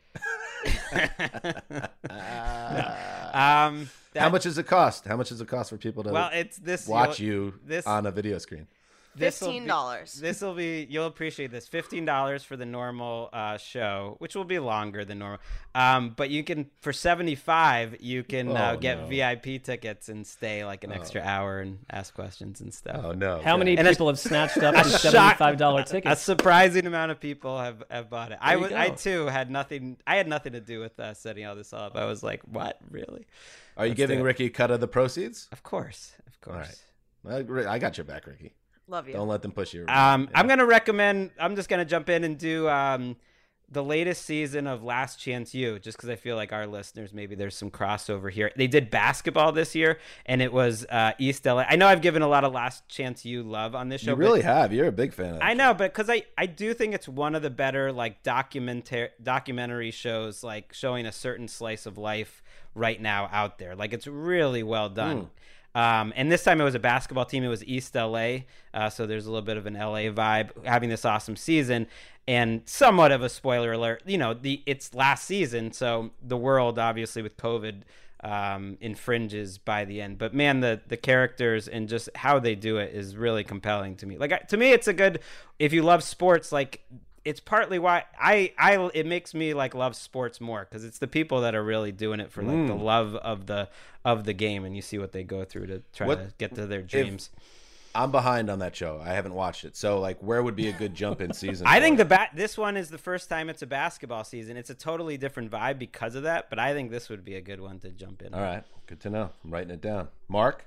Um, How much does it cost? How much does it cost for people to Well, it's this watch you'll- you this- on a video screen? This'll Fifteen be- dollars. This will be, you'll appreciate this. fifteen dollars for the normal uh, show, which will be longer than normal. Um, but you can, for seventy-five, you can uh, Oh, get no. V I P tickets and stay like an extra hour and ask questions and stuff. Oh no! How many And a- people have snatched up these shock- seventy-five dollars A tickets? surprising amount of people have, have bought it. I you was, I go. too had nothing. I had nothing to do with uh, setting all this up. I was like, "What, really?" Are you Let's giving do it. Ricky a cut of the proceeds? Of course, of All course. right. Well, I got your back, Ricky. Love you. Don't let them push you. Um, Yeah. I'm gonna recommend. I'm just gonna jump in and do um, the latest season of Last Chance U, just because I feel like our listeners, maybe there's some crossover here. They did basketball this year, and it was uh, East L A. I know I've given a lot of Last Chance U love on this show. You really have. You're a big fan of that. I know, but because I, I do think it's one of the better like documentary documentary shows, like showing a certain slice of life right now out there. Like it's really well done. Mm. Um, and this time it was a basketball team. It was East L A, uh, so there's a little bit of an L A vibe having this awesome season. And somewhat of a spoiler alert, you know, the it's last season, so the world obviously with COVID um, infringes by the end. But man, the the characters and just how they do it is really compelling to me. Like to me, it's a good. If you love sports, like it's partly why I I it makes me like love sports more because it's the people that are really doing it for like mm. the love of the of the game, and you see what they go through to try what, to get to their dreams. If, I'm behind on that show. I haven't watched it. So, like, where would be a good jump in season? I think the ba- this one is the first time it's a basketball season. It's a totally different vibe because of that, but I think this would be a good one to jump in. All right. Good to know. I'm writing it down. Mark?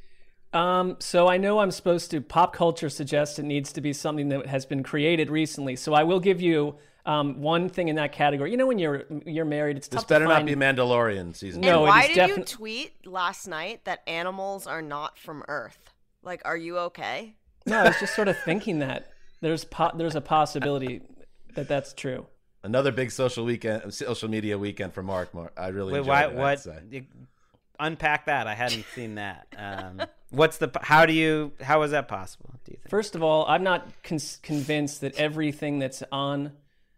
Um, so I know I'm supposed to, pop culture suggests it needs to be something that has been created recently. So I will give you um, one thing in that category. You know, when you're you're married, it's this tough better to find... not be Mandalorian season. And No, why it is did defi- you tweet last night that animals are not from Earth? Like, are you okay? No, I was just sort of thinking that there's po- there's a possibility that that's true. Another big social weekend, social media weekend for Mark. Mark, I really Wait, enjoyed why, it. what? You, unpack that. I hadn't seen that. Um, what's the? How do you? How is that possible? Do you think? First of all, I'm not con- convinced that everything that's on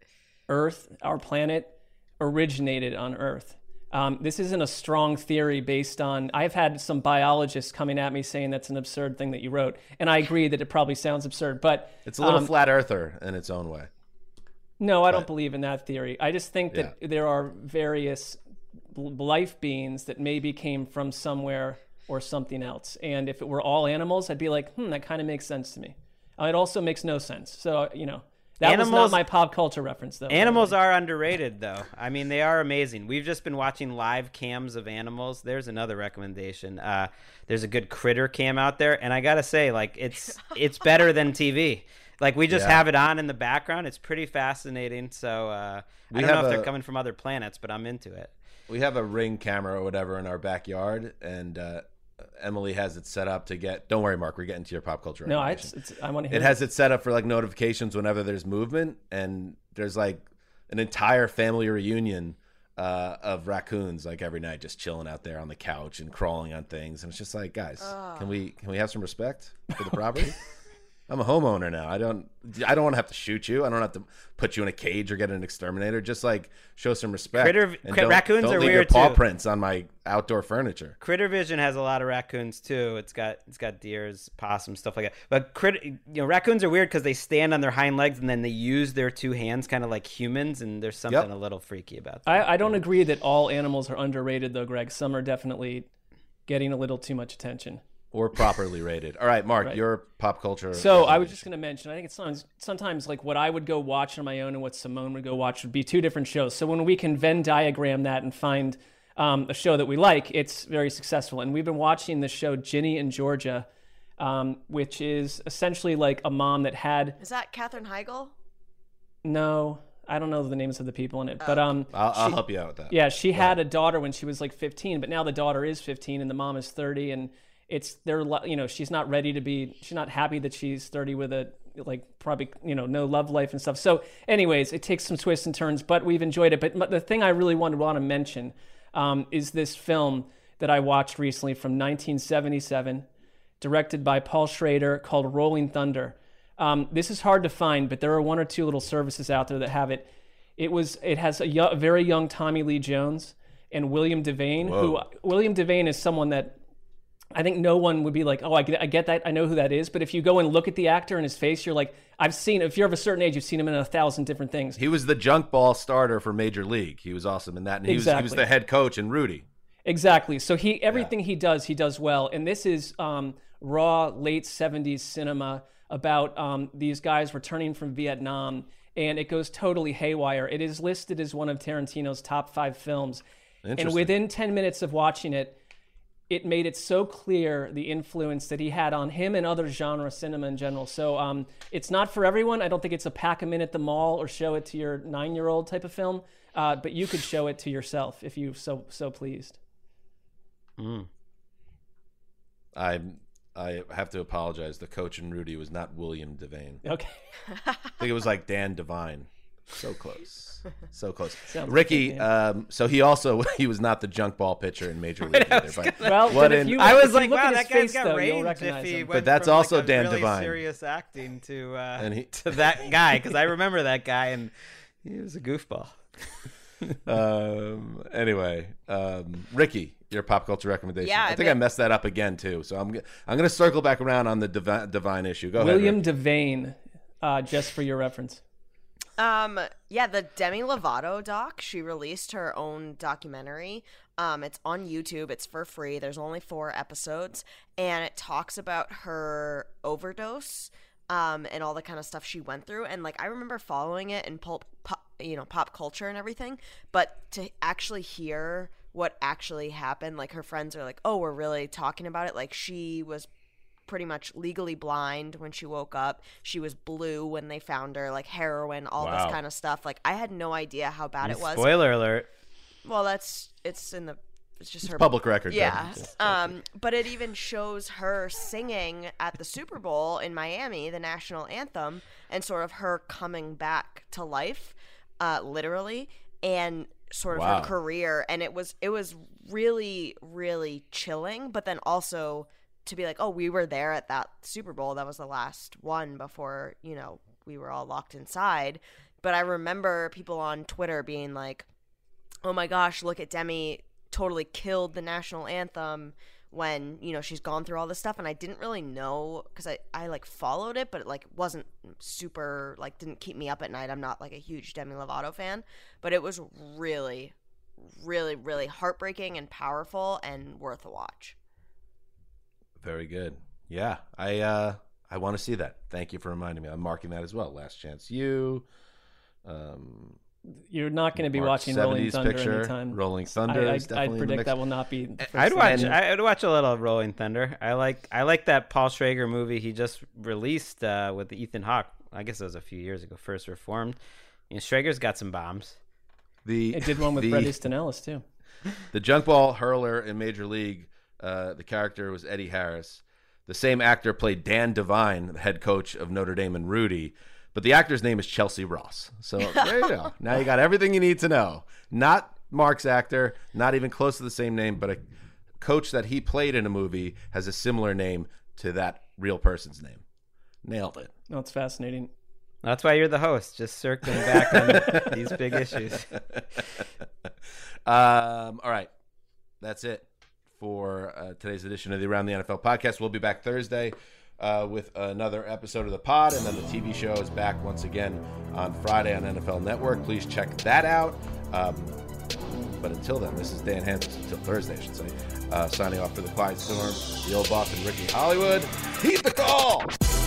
Earth, our planet, originated on Earth. Um, this isn't a strong theory based on, I've had some biologists coming at me saying that's an absurd thing that you wrote. And I agree that it probably sounds absurd, but it's a little um, flat earther in its own way. No, I but, don't believe in that theory. I just think that yeah. there are various life beings that maybe came from somewhere or something else. And if it were all animals, I'd be like, hmm, that kind of makes sense to me. Uh, it also makes no sense. So, you know. That animals, was not my pop culture reference, though. Animals are underrated, though. I mean, they are amazing. We've just been watching live cams of animals. There's another recommendation. Uh, there's a good critter cam out there, and I gotta say, like, it's it's better than T V. Like, we just yeah. have it on in the background. It's pretty fascinating. So uh, I don't know if a, they're coming from other planets, but I'm into it. We have a Ring camera or whatever in our backyard, and uh, Emily has it set up to get. Don't worry, Mark. We're getting to your pop culture. No, I, it's, it's, I want to hear it. It has it set up for like notifications whenever there's movement, and there's like an entire family reunion uh, of raccoons like every night, just chilling out there on the couch and crawling on things. And it's just like, guys, uh. can we can we have some respect for the property? I'm a homeowner now. I don't I don't want to have to shoot you. I don't have to put you in a cage or get an exterminator. Just like show some respect. Critter, and cr- don't, raccoons don't are leave weird your paw too. prints on my outdoor furniture. Critter Vision has a lot of raccoons too. It's got it's got deers, possums, stuff like that. But crit, you know, raccoons are weird because they stand on their hind legs and then they use their two hands kind of like humans. And there's something Yep. a little freaky about that. I, I don't agree that all animals are underrated, though, Greg. Some are definitely getting a little too much attention. Or properly rated. All right, Mark, Right. your pop culture. So I was just going to mention, I think it's sometimes, sometimes like what I would go watch on my own and what Simone would go watch would be two different shows. So when we can Venn diagram that and find um, a show that we like, it's very successful. And we've been watching the show Ginny and Georgia, um, which is essentially like a mom that had... Is that Katherine Heigl? No, I don't know the names of the people in it. But um, I'll, I'll she- help you out with that. Yeah, she had a daughter when she was like fifteen, but now the daughter is fifteen and the mom is thirty, and it's they're li- you know she's not ready to be she's not happy that she's thirty with a like probably you know no love life and stuff. So anyways, it takes some twists and turns, but we've enjoyed it. But m- the thing I really wanted want to mention um, is this film that I watched recently from nineteen seventy-seven, directed by Paul Schrader, called Rolling Thunder. Um, this is hard to find, but there are one or two little services out there that have it. It was it has a, yo- a very young Tommy Lee Jones and William Devane. Who William Devane is someone that I think no one would be like, oh, I get, I get that, I know who that is. But if you go and look at the actor and his face, you're like, I've seen. If you're of a certain age, you've seen him in a thousand different things. He was the junk ball starter for Major League. He was awesome in that, and he Exactly. was he was the head coach in Rudy. Exactly. So he everything he does, he does well. And this is um, raw late seventies cinema about um, these guys returning from Vietnam, and it goes totally haywire. It is listed as one of Tarantino's top five films. And within ten minutes of watching it, it made it so clear the influence that he had on him and other genre cinema in general. So um, it's not for everyone. I don't think it's a pack them in at the mall or show it to your nine-year-old type of film, uh, but you could show it to yourself if you so so pleased. Mm. I I have to apologize. The coach in Rudy was not William Devane. Okay. I think it was like Dan Devine. So close. So close. Sounds Ricky, like um, so he also, he was not the junk ball pitcher in Major League either. But Well, what but if in- you- I if was you like, look wow, at that his guy's face, got though, you'll range if recognize he him. went But that's from, also like, a Dan really Devine. serious acting to uh, And he- to that guy, because I remember that guy, and he was a goofball. um, anyway, um, Ricky, your pop culture recommendation. Yeah, I I think I bet- messed that up again too. So I'm g- I'm going to circle back around on the Devi- Divine issue. Go William ahead. Devane, uh, just for your reference. Um, yeah, the Demi Lovato doc, she released her own documentary. Um, it's on YouTube. It's for free. There's only four episodes, and it talks about her overdose, um, and all the kind of stuff she went through. And like, I remember following it in pulp, pop, you know, pop culture and everything, but to actually hear what actually happened, like her friends are like, "Oh, we're really talking about it." Like, she was pretty much legally blind when she woke up. She was blue when they found her, like heroin, all Wow. this kind of stuff. Like, I had no idea how bad it was. Spoiler alert. Well, that's it's in the it's just her public record, Yeah. Devin. Um, but it even shows her singing at the Super Bowl in Miami, the national anthem, and sort of her coming back to life, uh, literally, and sort of Wow. her career. And it was it was really, really chilling, but then also to be like, oh, we were there at that Super Bowl. That was the last one before, you know, we were all locked inside. But I remember people on Twitter being like, oh my gosh, look at Demi, totally killed the national anthem when, you know, she's gone through all this stuff. And I didn't really know, because I, I like followed it, but it like wasn't super, like didn't keep me up at night. I'm not like a huge Demi Lovato fan, but it was really, really, really heartbreaking and powerful and worth a watch. Very good. Yeah, I uh, I want to see that. Thank you for reminding me. I'm marking that as well. Last Chance U. Um, You're not going to be Mark watching Rolling seventies Thunder picture. anytime. Rolling Thunder I, is I, definitely I'd in the predict mix. that will not be. the first I'd watch. thing. I'd watch a little of Rolling Thunder. I like. I like that Paul Schrager movie he just released uh, with Ethan Hawke. I guess it was a few years ago. First Reformed. You know, Schrager's got some bombs. The It did one with the, Bret Easton Ellis too. The junk ball hurler in Major League. Uh, the character was Eddie Harris. The same actor played Dan Devine, the head coach of Notre Dame and Rudy, but the actor's name is Chelsea Ross. So there you go. Now you got everything you need to know. Not Mark's actor, not even close to the same name, but a coach that he played in a movie has a similar name to that real person's name. Nailed it. No, it's fascinating. That's why you're the host, just circling back on these big issues. Um, all right. That's it for uh, today's edition of the Around the N F L podcast. We'll be back Thursday uh, with another episode of the pod, and then the T V show is back once again on Friday on N F L Network. Please check that out. Um, but until then, this is Dan Hansis, until Thursday, I should say, uh, signing off for the Quiet Storm, the old boss, and Ricky Hollywood. Heed the call!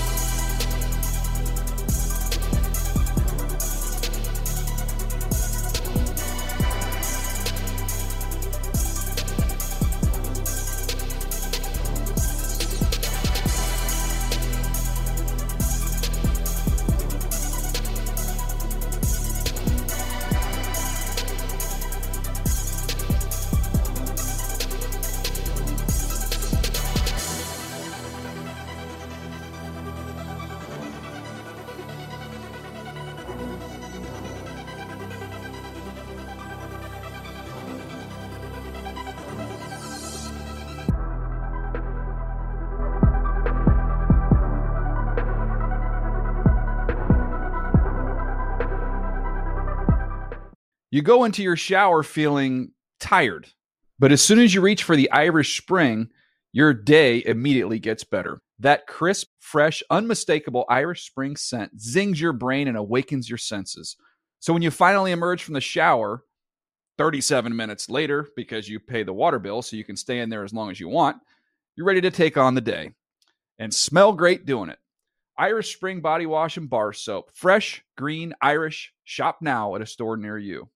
You go into your shower feeling tired, but as soon as you reach for the Irish Spring, your day immediately gets better. That crisp, fresh, unmistakable Irish Spring scent zings your brain and awakens your senses. So when you finally emerge from the shower, thirty-seven minutes later, because you pay the water bill so you can stay in there as long as you want, you're ready to take on the day and smell great doing it. Irish Spring Body Wash and Bar Soap. Fresh, green, Irish. Shop now at a store near you.